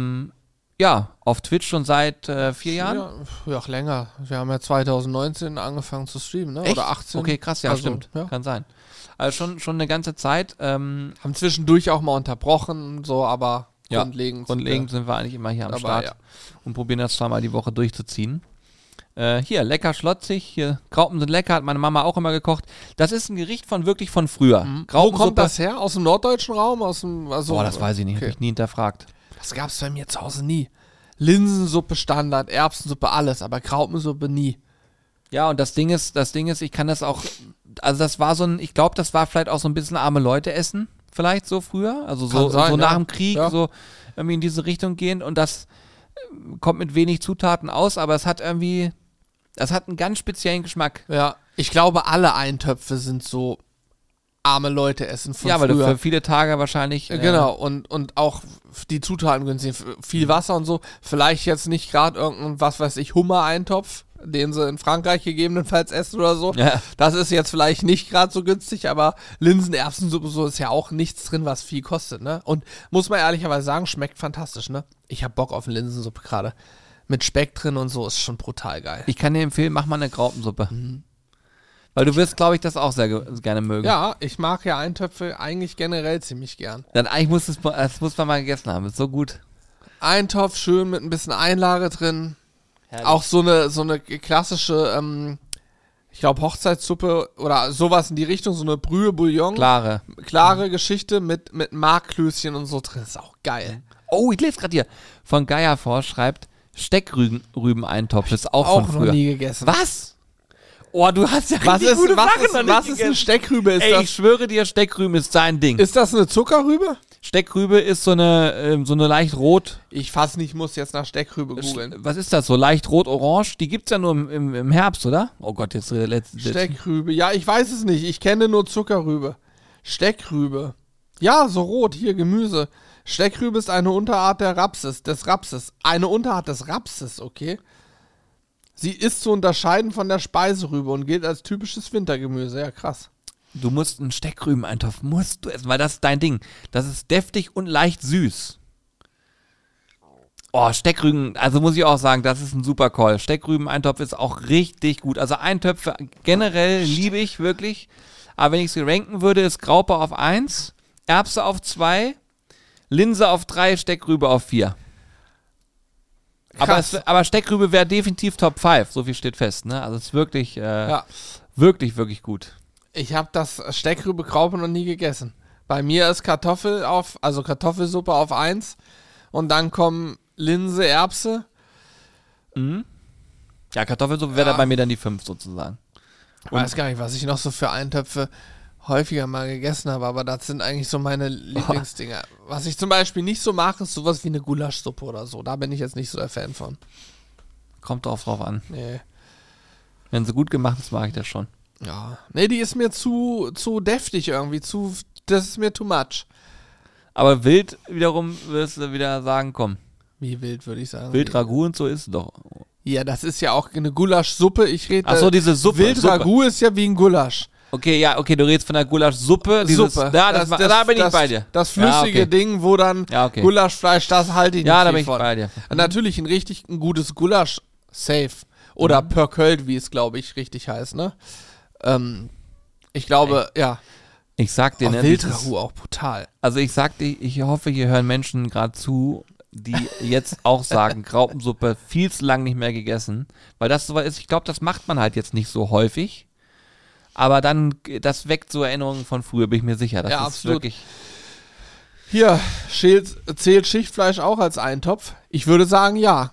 auf Twitch schon seit 4 Jahren. Ja, auch länger. Wir haben ja 2019 angefangen zu streamen, ne? Echt? Oder 18. Okay, krass, ja, also, stimmt. Ja. Kann sein. Also schon eine ganze Zeit. Haben zwischendurch auch mal unterbrochen, so, aber grundlegend sind wir eigentlich immer hier am Start und probieren das zweimal die Woche durchzuziehen. Hier, lecker schlotzig, hier, Graupen sind lecker, hat meine Mama auch immer gekocht. Das ist ein Gericht wirklich von früher. Mhm. Wo kommt das her? Aus dem norddeutschen Raum? Das weiß ich nicht, habe ich nie hinterfragt. Das gab es bei mir zu Hause nie. Linsensuppe Standard, Erbsensuppe, alles, aber Graupensuppe nie. Ja, und das Ding ist, ich kann das auch, also das war ich glaube, das war vielleicht auch so ein bisschen arme Leute essen, vielleicht so früher, also so nach dem Krieg, so irgendwie in diese Richtung gehen und das kommt mit wenig Zutaten aus, aber es hat einen ganz speziellen Geschmack. Ja, ich glaube, alle Eintöpfe sind so arme Leute essen von früher. Ja, weil du für viele Tage wahrscheinlich... Genau, und auch die Zutaten günstig, viel Wasser und so, vielleicht jetzt nicht gerade irgendein, was weiß ich, Hummer-Eintopf, den sie in Frankreich gegebenenfalls essen oder so. Ja. Das ist jetzt vielleicht nicht gerade so günstig, aber Linsen-Erbsensuppe, so ist ja auch nichts drin, was viel kostet, ne? Und muss man ehrlicherweise sagen, schmeckt fantastisch, ne? Ich hab Bock auf eine Linsensuppe gerade. Mit Speck drin und so, ist schon brutal geil. Ich kann dir empfehlen, mach mal eine Graupensuppe. Mhm. Weil du wirst, glaube ich, das auch sehr gerne mögen. Ja, ich mag ja Eintöpfe eigentlich generell ziemlich gern. Dann eigentlich das muss man mal gegessen haben, ist so gut. Eintopf, schön mit ein bisschen Einlage drin. Herrlich. Auch so eine klassische, ich glaube Hochzeitssuppe oder sowas in die Richtung, so eine Brühe, Bouillon. Klare Geschichte mit Markklößchen und so drin, ist auch geil. Oh, ich lese gerade hier. Von Geierforsch schreibt, Steckrüben-Eintopf ist auch von früher. Noch nie gegessen. Was? Oh, du hast ja Was richtig ist, gute was Sachen ist, noch nicht was ist gegessen. eine Steckrübe? Ich schwöre dir, Steckrüben ist dein Ding. Ist das eine Zuckerrübe? Steckrübe ist so eine leicht rot. Ich fass nicht, muss jetzt nach Steckrübe googeln. Was ist das? So leicht rot-orange? Die gibt's ja nur im Herbst, oder? Oh Gott, jetzt letzte. Steckrübe. Ja, ich weiß es nicht. Ich kenne nur Zuckerrübe. Steckrübe. Ja, so rot. Hier, Gemüse. Steckrübe ist eine Unterart des Rapses. Eine Unterart des Rapses, okay. Sie ist zu unterscheiden von der Speiserübe und gilt als typisches Wintergemüse. Ja, krass. Du musst einen Steckrübeneintopf, musst du essen, weil das ist dein Ding. Das ist deftig und leicht süß. Oh, Steckrüben, also muss ich auch sagen, das ist ein super Call. Steckrübeneintopf ist auch richtig gut. Also Eintöpfe generell liebe ich wirklich. Aber wenn ich sie ranken würde, ist Graupe auf 1, Erbse auf 2, Linse auf 3, Steckrübe auf 4. Aber Steckrübe wäre definitiv Top 5, so viel steht fest. Ne? Also es ist wirklich, wirklich, wirklich gut. Ich habe das Steckrübe-Graupe noch nie gegessen. Bei mir ist Kartoffelsuppe auf 1 und dann kommen Linse, Erbse. Mhm. Ja, Kartoffelsuppe wäre da bei mir dann die 5 sozusagen. Ich weiß gar nicht, was ich noch so für Eintöpfe häufiger mal gegessen habe, aber das sind eigentlich so meine Lieblingsdinger. Was ich zum Beispiel nicht so mache, ist sowas wie eine Gulaschsuppe oder so. Da bin ich jetzt nicht so der Fan von. Kommt drauf an. Nee. Wenn sie gut gemacht ist, mag ich das schon. Ja. Nee, die ist mir zu deftig irgendwie. Das ist mir too much. Aber wild wiederum wirst du wieder sagen, komm. Wie wild, würde ich sagen. Wild-Ragout und so ist es doch. Ja, das ist ja auch eine Gulaschsuppe. Ach so, diese Suppe. Wild-Ragout ist ja wie ein Gulasch. Okay, du redest von der Gulaschsuppe. Suppe. Ja, da bin ich bei dir. Das flüssige Ding, wo dann Gulaschfleisch, das halte ich nicht da bin ich von. bei dir. Natürlich ein gutes Gulasch, safe. Oder Pörköld, wie es, glaube ich, richtig heißt, ne? Ich glaube, ja. Ich sag dir, ne, Wild-Ragout auch brutal. Also ich sag dir, ich hoffe, hier hören Menschen gerade zu, die jetzt auch sagen, Graupensuppe viel zu lang nicht mehr gegessen. Weil das so ist, ich glaube, das macht man halt jetzt nicht so häufig. Aber dann, das weckt so Erinnerungen von früher, bin ich mir sicher. Das ist absolut. Wirklich. Hier, zählt Schichtfleisch auch als Eintopf? Ich würde sagen, ja.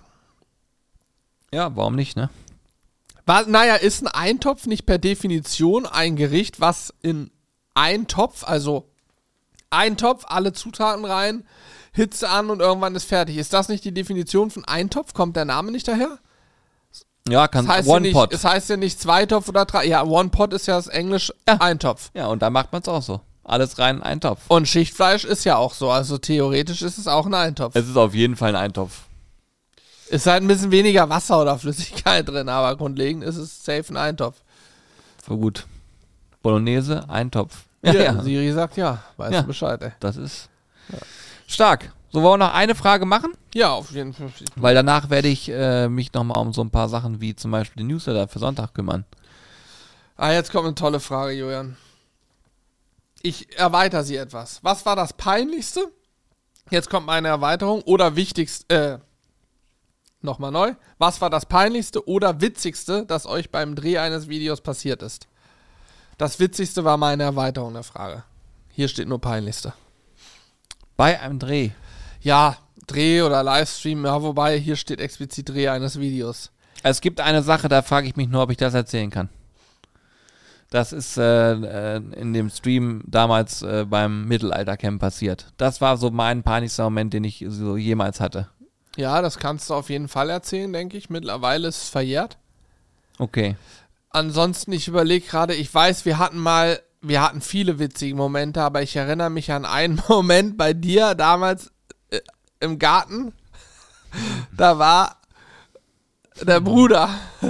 Ja, warum nicht, ne? Naja, ist ein Eintopf nicht per Definition ein Gericht, was in Eintopf, also Eintopf, alle Zutaten rein, Hitze an und irgendwann ist fertig. Ist das nicht die Definition von Eintopf? Kommt der Name nicht daher? Ja, One-Pot. Es heißt ja nicht Zweitopf oder drei. Ja, One-Pot ist ja das Englisch Eintopf. Ja, und da macht man es auch so. Alles rein in einen Topf. Und Schichtfleisch ist ja auch so. Also theoretisch ist es auch ein Eintopf. Es ist auf jeden Fall ein Eintopf. Ist halt ein bisschen weniger Wasser oder Flüssigkeit drin, aber grundlegend ist es safe ein Eintopf. Voll gut. Bolognese, Eintopf. Ja. Siri sagt ja. Weißt du Bescheid, ey. Das ist stark. So, wollen wir noch eine Frage machen? Ja, auf jeden Fall. Weil danach werde ich mich nochmal um so ein paar Sachen wie zum Beispiel den Newsletter für Sonntag kümmern. Jetzt kommt eine tolle Frage, Julian. Ich erweitere sie etwas. Was war das Peinlichste? Jetzt kommt meine Erweiterung. Oder wichtigste, nochmal neu. Was war das Peinlichste oder Witzigste, das euch beim Dreh eines Videos passiert ist? Das Witzigste war meine Erweiterung der Frage. Hier steht nur Peinlichste. Bei einem Dreh? Ja, Dreh oder Livestream, ja, wobei hier steht explizit Dreh eines Videos. Es gibt eine Sache, da frage ich mich nur, ob ich das erzählen kann. Das ist in dem Stream damals beim Mittelaltercamp passiert. Das war so mein peinlichster Moment, den ich so jemals hatte. Ja, das kannst du auf jeden Fall erzählen, denke ich. Mittlerweile ist es verjährt. Okay. Ansonsten, ich überlege gerade, ich weiß, wir hatten viele witzige Momente, aber ich erinnere mich an einen Moment bei dir damals im Garten. Da war der Bruder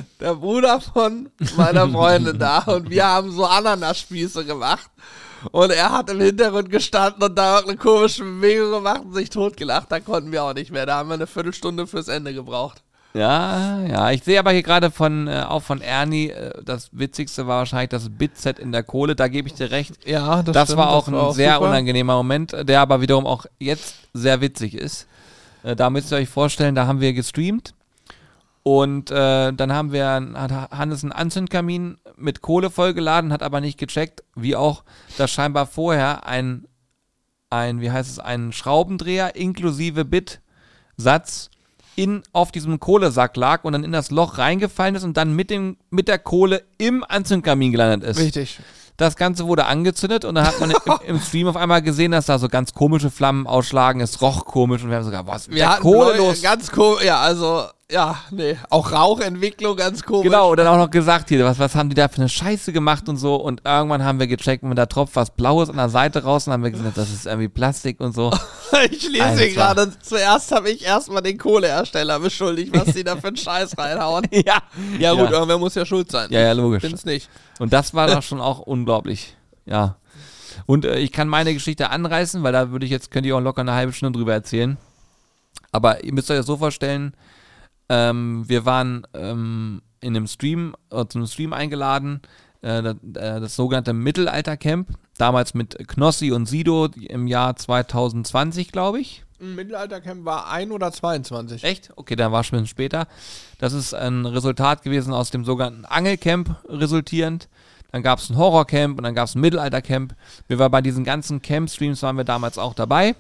von meiner Freundin da und wir haben so Ananasspieße gemacht und er hat im Hintergrund gestanden und da eine komische Bewegung gemacht und sich totgelacht. Da konnten wir auch nicht mehr. Da haben wir eine Viertelstunde fürs Ende gebraucht. Ja. Ich sehe aber hier gerade auch von Ernie, das Witzigste war wahrscheinlich das Bitset in der Kohle. Da gebe ich dir recht. Ja, das stimmt, war auch ein sehr super unangenehmer Moment, der aber wiederum auch jetzt sehr witzig ist. Da müsst ihr euch vorstellen, da haben wir gestreamt und dann hat Hannes einen Anzündkamin mit Kohle vollgeladen, hat aber nicht gecheckt, wie auch, dass scheinbar vorher ein Schraubendreher inklusive Bitsatz auf diesem Kohlesack lag und dann in das Loch reingefallen ist und dann mit der Kohle im Anzündkamin gelandet ist. Richtig. Das Ganze wurde angezündet und dann hat man im Stream auf einmal gesehen, dass da so ganz komische Flammen ausschlagen. Es roch komisch und wir haben sogar, was ist mit der Kohle los? Ganz komisch, auch Rauchentwicklung ganz komisch. Genau, und dann auch noch gesagt hier, was haben die da für eine Scheiße gemacht und so. Und irgendwann haben wir gecheckt, wenn da tropft was Blaues an der Seite raus und haben wir gesehen, das ist irgendwie Plastik und so. Ich lese hier gerade, zuerst habe ich erstmal den Kohlehersteller beschuldigt, was die da für einen Scheiß reinhauen. Ja gut, irgendwer muss ja schuld sein. Ja, logisch. Find's nicht. Und das war doch schon auch unglaublich. Ja. Und ich kann meine Geschichte anreißen, weil da könnte ich auch locker eine halbe Stunde drüber erzählen. Aber ihr müsst euch das so vorstellen, wir waren in einem Stream, zu einem Stream eingeladen, das sogenannte Mittelaltercamp, damals mit Knossi und Sido im Jahr 2020, glaube ich. Mittelaltercamp war 1 oder 22. Echt? Okay, dann war es ein bisschen später. Das ist ein Resultat gewesen aus dem sogenannten Angelcamp resultierend. Dann gab es ein Horrorcamp und dann gab es ein Mittelaltercamp. Wir waren bei diesen ganzen Camp-Streams, waren wir damals auch dabei.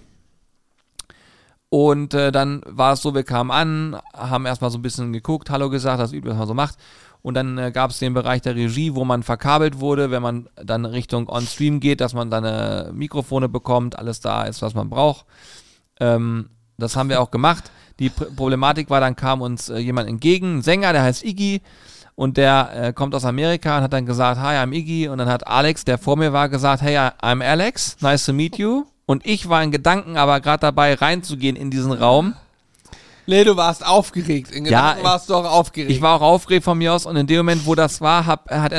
Und dann war es so, wir kamen an, haben erstmal so ein bisschen geguckt, Hallo gesagt, das übt, was man so macht. Und dann gab es den Bereich der Regie, wo man verkabelt wurde, wenn man dann Richtung On-Stream geht, dass man dann Mikrofone bekommt, alles da ist, was man braucht. Das haben wir auch gemacht. Die Problematik war, dann kam uns jemand entgegen, ein Sänger, der heißt Iggy. Und der kommt aus Amerika und hat dann gesagt, hi, I'm Iggy. Und dann hat Alex, der vor mir war, gesagt, hey, I'm Alex, nice to meet you. Und ich war in Gedanken aber gerade dabei, reinzugehen in diesen Raum. Nee, du warst aufgeregt. In Gedanken warst du auch aufgeregt. Ich war auch aufgeregt von mir aus. Und in dem Moment, wo das war, hat er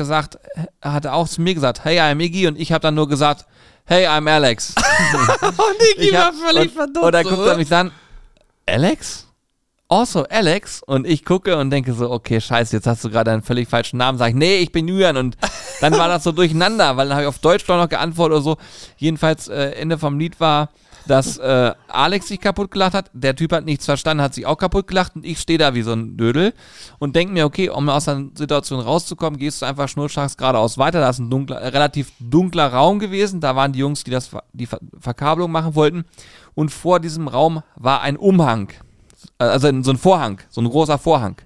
auch zu mir gesagt, hey, I'm Iggy. Und ich habe dann nur gesagt, hey, I'm Alex. Und Iggy war völlig verdutzt. Und dann guckt er mich dann, Alex? Also, Alex? Und ich gucke und denke so, okay, scheiße, jetzt hast du gerade einen völlig falschen Namen. Sag ich, nee, ich bin Julian. Und dann war das so durcheinander, weil dann habe ich auf Deutsch noch geantwortet oder so. Jedenfalls, Ende vom Lied war, dass Alex sich kaputt gelacht hat. Der Typ hat nichts verstanden, hat sich auch kaputt gelacht. Und ich stehe da wie so ein Dödel und denke mir, okay, um aus der Situation rauszukommen, gehst du einfach schnurstracks geradeaus weiter. Da ist ein relativ dunkler Raum gewesen. Da waren die Jungs, die die Verkabelung machen wollten. Und vor diesem Raum war ein Umhang. Also so ein Vorhang, so ein großer Vorhang.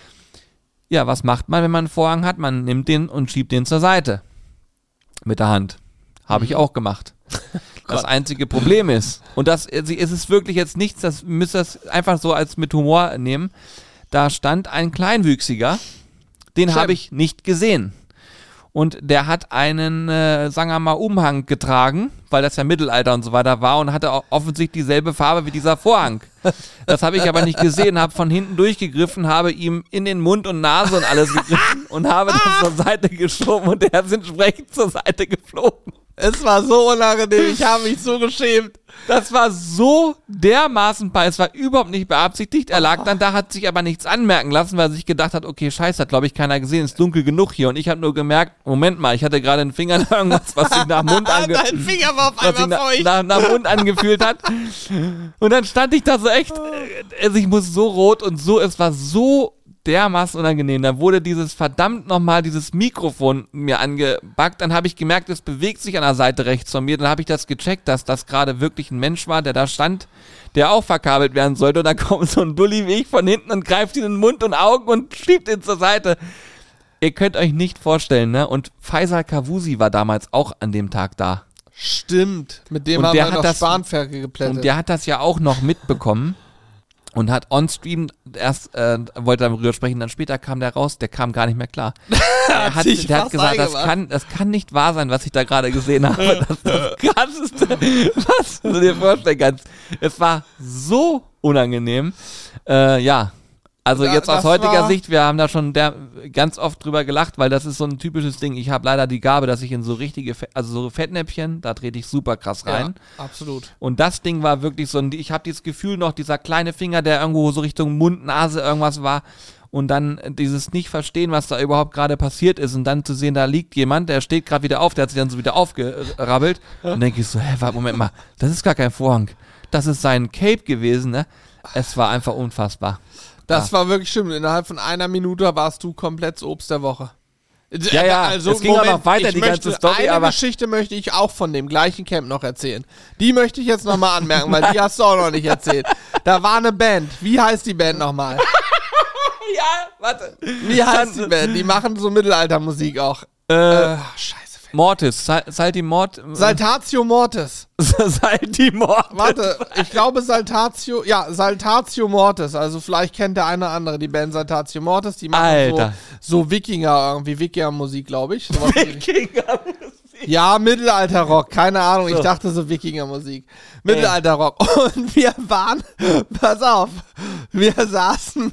Ja, was macht man, wenn man einen Vorhang hat? Man nimmt den und schiebt den zur Seite. Mit der Hand. Habe ich auch gemacht. Das einzige Problem ist, und das ist es wirklich jetzt nichts, das müsst ihr einfach so als mit Humor nehmen, da stand ein Kleinwüchsiger, den habe ich nicht gesehen. Und der hat einen, sagen wir mal, Umhang getragen, weil das ja Mittelalter und so weiter war und hatte offensichtlich dieselbe Farbe wie dieser Vorhang. Das habe ich aber nicht gesehen, habe von hinten durchgegriffen, habe ihm in den Mund und Nase und alles gegriffen und habe das zur Seite geschoben und der ist entsprechend zur Seite geflogen. Es war so unangenehm, ich habe mich so geschämt. Das war so dermaßen es war überhaupt nicht beabsichtigt. Er lag dann da, hat sich aber nichts anmerken lassen, weil er sich gedacht hat, okay, scheiße, hat glaube ich keiner gesehen, ist dunkel genug hier. Und ich habe nur gemerkt, Moment mal, ich hatte gerade den Finger nach irgendwas, was sich nach Mund Dein Finger war auf einmal feucht. Nach Mund angefühlt hat. Und dann stand ich da so echt, also ich muss so rot und so, es war so dermaßen unangenehm. Da wurde dieses Mikrofon mir angebackt. Dann habe ich gemerkt, es bewegt sich an der Seite rechts von mir. Dann habe ich das gecheckt, dass das gerade wirklich ein Mensch war, der da stand, der auch verkabelt werden sollte. Und dann kommt so ein Dulli wie ich von hinten und greift ihn in den Mund und Augen und schiebt ihn zur Seite. Ihr könnt euch nicht vorstellen, ne? Und Faisal Kavusi war damals auch an dem Tag da. Stimmt. Mit dem haben wir noch Spanferkel geplättet. Und der hat das ja auch noch mitbekommen. Und hat on-stream erst, wollte darüber sprechen, dann später kam der raus, der kam gar nicht mehr klar. Der hat gesagt, das kann nicht wahr sein, was ich da gerade gesehen habe. Das ist das Krasseste, was du dir vorstellen kannst. Es war so unangenehm. Also jetzt aus heutiger Sicht, wir haben da schon ganz oft drüber gelacht, weil das ist so ein typisches Ding. Ich habe leider die Gabe, dass ich in so richtige, so Fettnäpfchen, da trete ich super krass rein. Ja, absolut. Und das Ding war wirklich so ich habe dieses Gefühl noch, dieser kleine Finger, der irgendwo so Richtung Mund, Nase irgendwas war. Und dann dieses Nicht-Verstehen, was da überhaupt gerade passiert ist. Und dann zu sehen, da liegt jemand, der steht gerade wieder auf, der hat sich dann so wieder aufgerabbelt. Und dann denke ich so, warte, Moment mal, das ist gar kein Vorhang. Das ist sein Cape gewesen, ne? Es war einfach unfassbar. Das war wirklich schlimm. Innerhalb von einer Minute warst du komplett das Obst der Woche. Ja, also es ging auch noch weiter, die ganze Story. Eine Geschichte möchte ich auch von dem gleichen Camp noch erzählen. Die möchte ich jetzt nochmal anmerken, weil die hast du auch noch nicht erzählt. Da war eine Band. Wie heißt die Band nochmal? Ja, warte. Wie heißt die Band? Die machen so Mittelaltermusik auch. Scheiße. Mortis, Saltatio Mortis. Salti Mortis. Warte, ich glaube Saltatio Mortis. Also vielleicht kennt der eine oder andere die Band Saltatio Mortis. Die machen so Wikinger-Musik, glaube ich. Wikinger-Musik? Ja, Mittelalter-Rock, keine Ahnung. So. Ich dachte so Wikinger-Musik. Mittelalter-Rock. Und wir waren, pass auf, wir saßen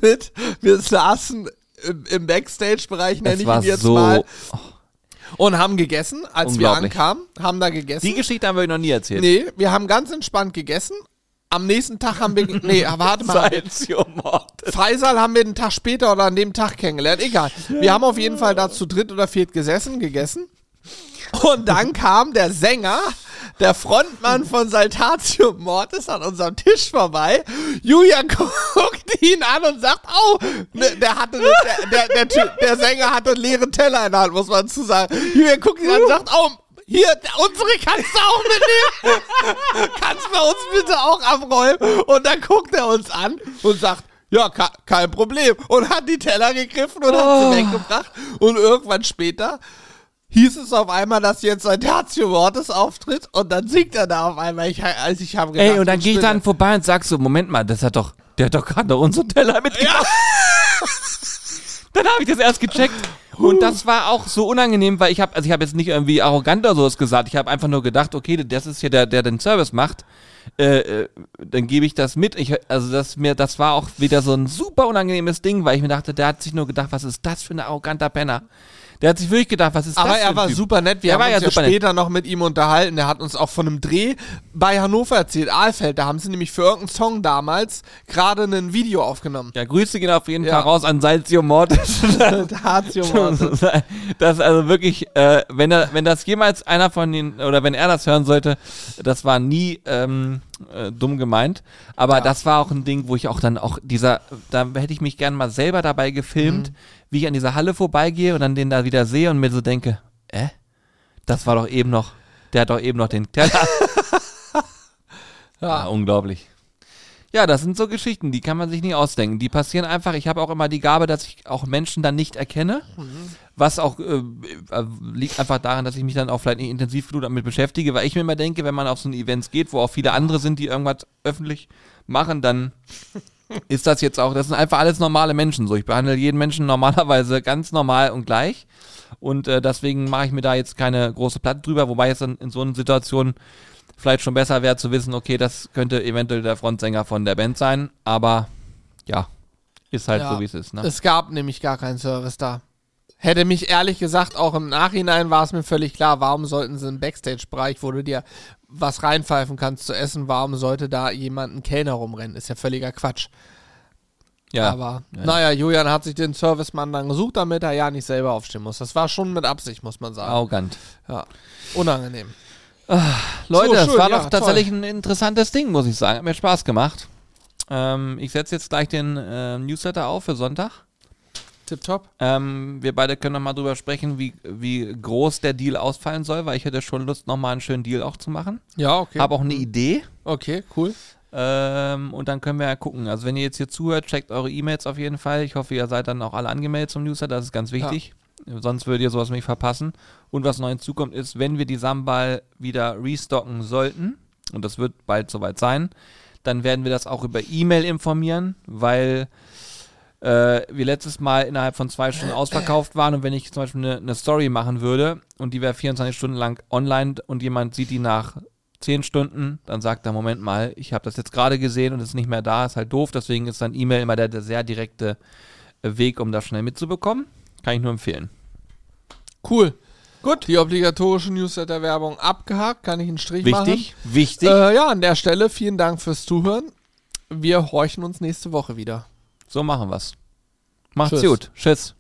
im Backstage-Bereich, nenne ich ihn jetzt mal. Und haben gegessen, als wir ankamen, haben da gegessen. Die Geschichte haben wir euch noch nie erzählt. Nee, wir haben ganz entspannt gegessen. Am nächsten Tag haben wir, warte mal. Faisal haben wir den Tag später oder an dem Tag kennengelernt, egal. Wir haben auf jeden Fall da zu dritt oder viert gegessen. Und dann kam der Sänger, der Frontmann von Saltatio Mortis an unserem Tisch vorbei. Julian guckt ihn an und sagt, der Sänger hatte einen leeren Teller in der Hand, muss man zu sagen. Julian guckt ihn an und sagt, hier, unsere kannst du auch mitnehmen. Kannst du uns bitte auch abräumen? Und dann guckt er uns an und sagt, ja, kein Problem. Und hat die Teller gegriffen und hat sie weggebracht. Und irgendwann später hieß es auf einmal, dass jetzt Saltatio Mortis auftritt und dann singt er da auf einmal. Ich habe gedacht, ey, und dann gehe ich dann vorbei und sag so, Moment mal, der hat doch gerade unseren Teller mitgebracht. Ja. Dann habe ich das erst gecheckt und das war auch so unangenehm, weil ich habe jetzt nicht irgendwie arrogant oder sowas gesagt, ich habe einfach nur gedacht, okay, das ist hier der den Service macht, dann gebe ich das mit. Das war auch wieder so ein super unangenehmes Ding, weil ich mir dachte, der hat sich nur gedacht, was ist das für ein arroganter Penner? Der hat sich wirklich gedacht, was ist das für ein Typ? Aber er war super nett. Wir haben uns später noch mit ihm unterhalten. Der hat uns auch von einem Dreh bei Hannover erzählt, Ahlfeld. Da haben sie nämlich für irgendeinen Song damals gerade ein Video aufgenommen. Ja, Grüße gehen auf jeden Fall raus an Saltatio Mortis. Saltatio Mortis. Das ist also wirklich, wenn das jemals einer von den, oder wenn er das hören sollte, das war nie dumm gemeint. Aber das war auch ein Ding, wo ich auch dann auch da hätte ich mich gerne mal selber dabei gefilmt, wie ich an dieser Halle vorbeigehe und dann den da wieder sehe und mir so denke, das war doch eben noch, der hat doch eben noch den Teller. Ja, unglaublich. Ja, das sind so Geschichten, die kann man sich nie ausdenken. Die passieren einfach. Ich habe auch immer die Gabe, dass ich auch Menschen dann nicht erkenne, was auch liegt einfach daran, dass ich mich dann auch vielleicht nicht intensiv genug damit beschäftige, weil ich mir immer denke, wenn man auf so ein Events geht, wo auch viele andere sind, die irgendwas öffentlich machen, dann ist das jetzt auch, das sind einfach alles normale Menschen so. Ich behandle jeden Menschen normalerweise ganz normal und gleich und deswegen mache ich mir da jetzt keine große Platte drüber, wobei es dann in so einer Situation vielleicht schon besser wäre zu wissen, okay, das könnte eventuell der Frontsänger von der Band sein, aber ja, ist halt so, wie es ist. Ne? Es gab nämlich gar keinen Service da. Hätte mich ehrlich gesagt, auch im Nachhinein war es mir völlig klar, warum sollten sie im Backstage-Bereich, wo du dir was reinpfeifen kannst zu essen, warum sollte da jemand einen Kellner rumrennen? Ist ja völliger Quatsch. Ja. Aber, naja, Julian hat sich den Servicemann dann gesucht, damit er ja nicht selber aufstehen muss. Das war schon mit Absicht, muss man sagen. Arrogant. Ja, unangenehm. Leute, das war doch tatsächlich ein interessantes Ding, muss ich sagen. Hat mir Spaß gemacht. Ich setze jetzt gleich den Newsletter auf für Sonntag. Tipptopp. Wir beide können nochmal drüber sprechen, wie groß der Deal ausfallen soll, weil ich hätte schon Lust, nochmal einen schönen Deal auch zu machen. Ja, okay. Habe auch eine Idee. Okay, cool. Und dann können wir ja gucken. Also wenn ihr jetzt hier zuhört, checkt eure E-Mails auf jeden Fall. Ich hoffe, ihr seid dann auch alle angemeldet zum Newsletter. Das ist ganz wichtig. Ja. Sonst würdet ihr sowas nicht verpassen. Und was neu hinzukommt ist, wenn wir die Sambal wieder restocken sollten, und das wird bald soweit sein, dann werden wir das auch über E-Mail informieren, weil wir letztes Mal innerhalb von 2 Stunden ausverkauft waren und wenn ich zum Beispiel eine Story machen würde und die wäre 24 Stunden lang online und jemand sieht die nach 10 Stunden, dann sagt er, Moment mal, ich habe das jetzt gerade gesehen und es ist nicht mehr da, ist halt doof, deswegen ist dann E-Mail immer der sehr direkte Weg, um das schnell mitzubekommen. Kann ich nur empfehlen. Cool. Gut. Die obligatorische Newsletter-Werbung abgehakt, kann ich einen Strich machen. Wichtig. Ja, an der Stelle vielen Dank fürs Zuhören. Wir horchen uns nächste Woche wieder. So machen wir's. Macht's gut. Tschüss.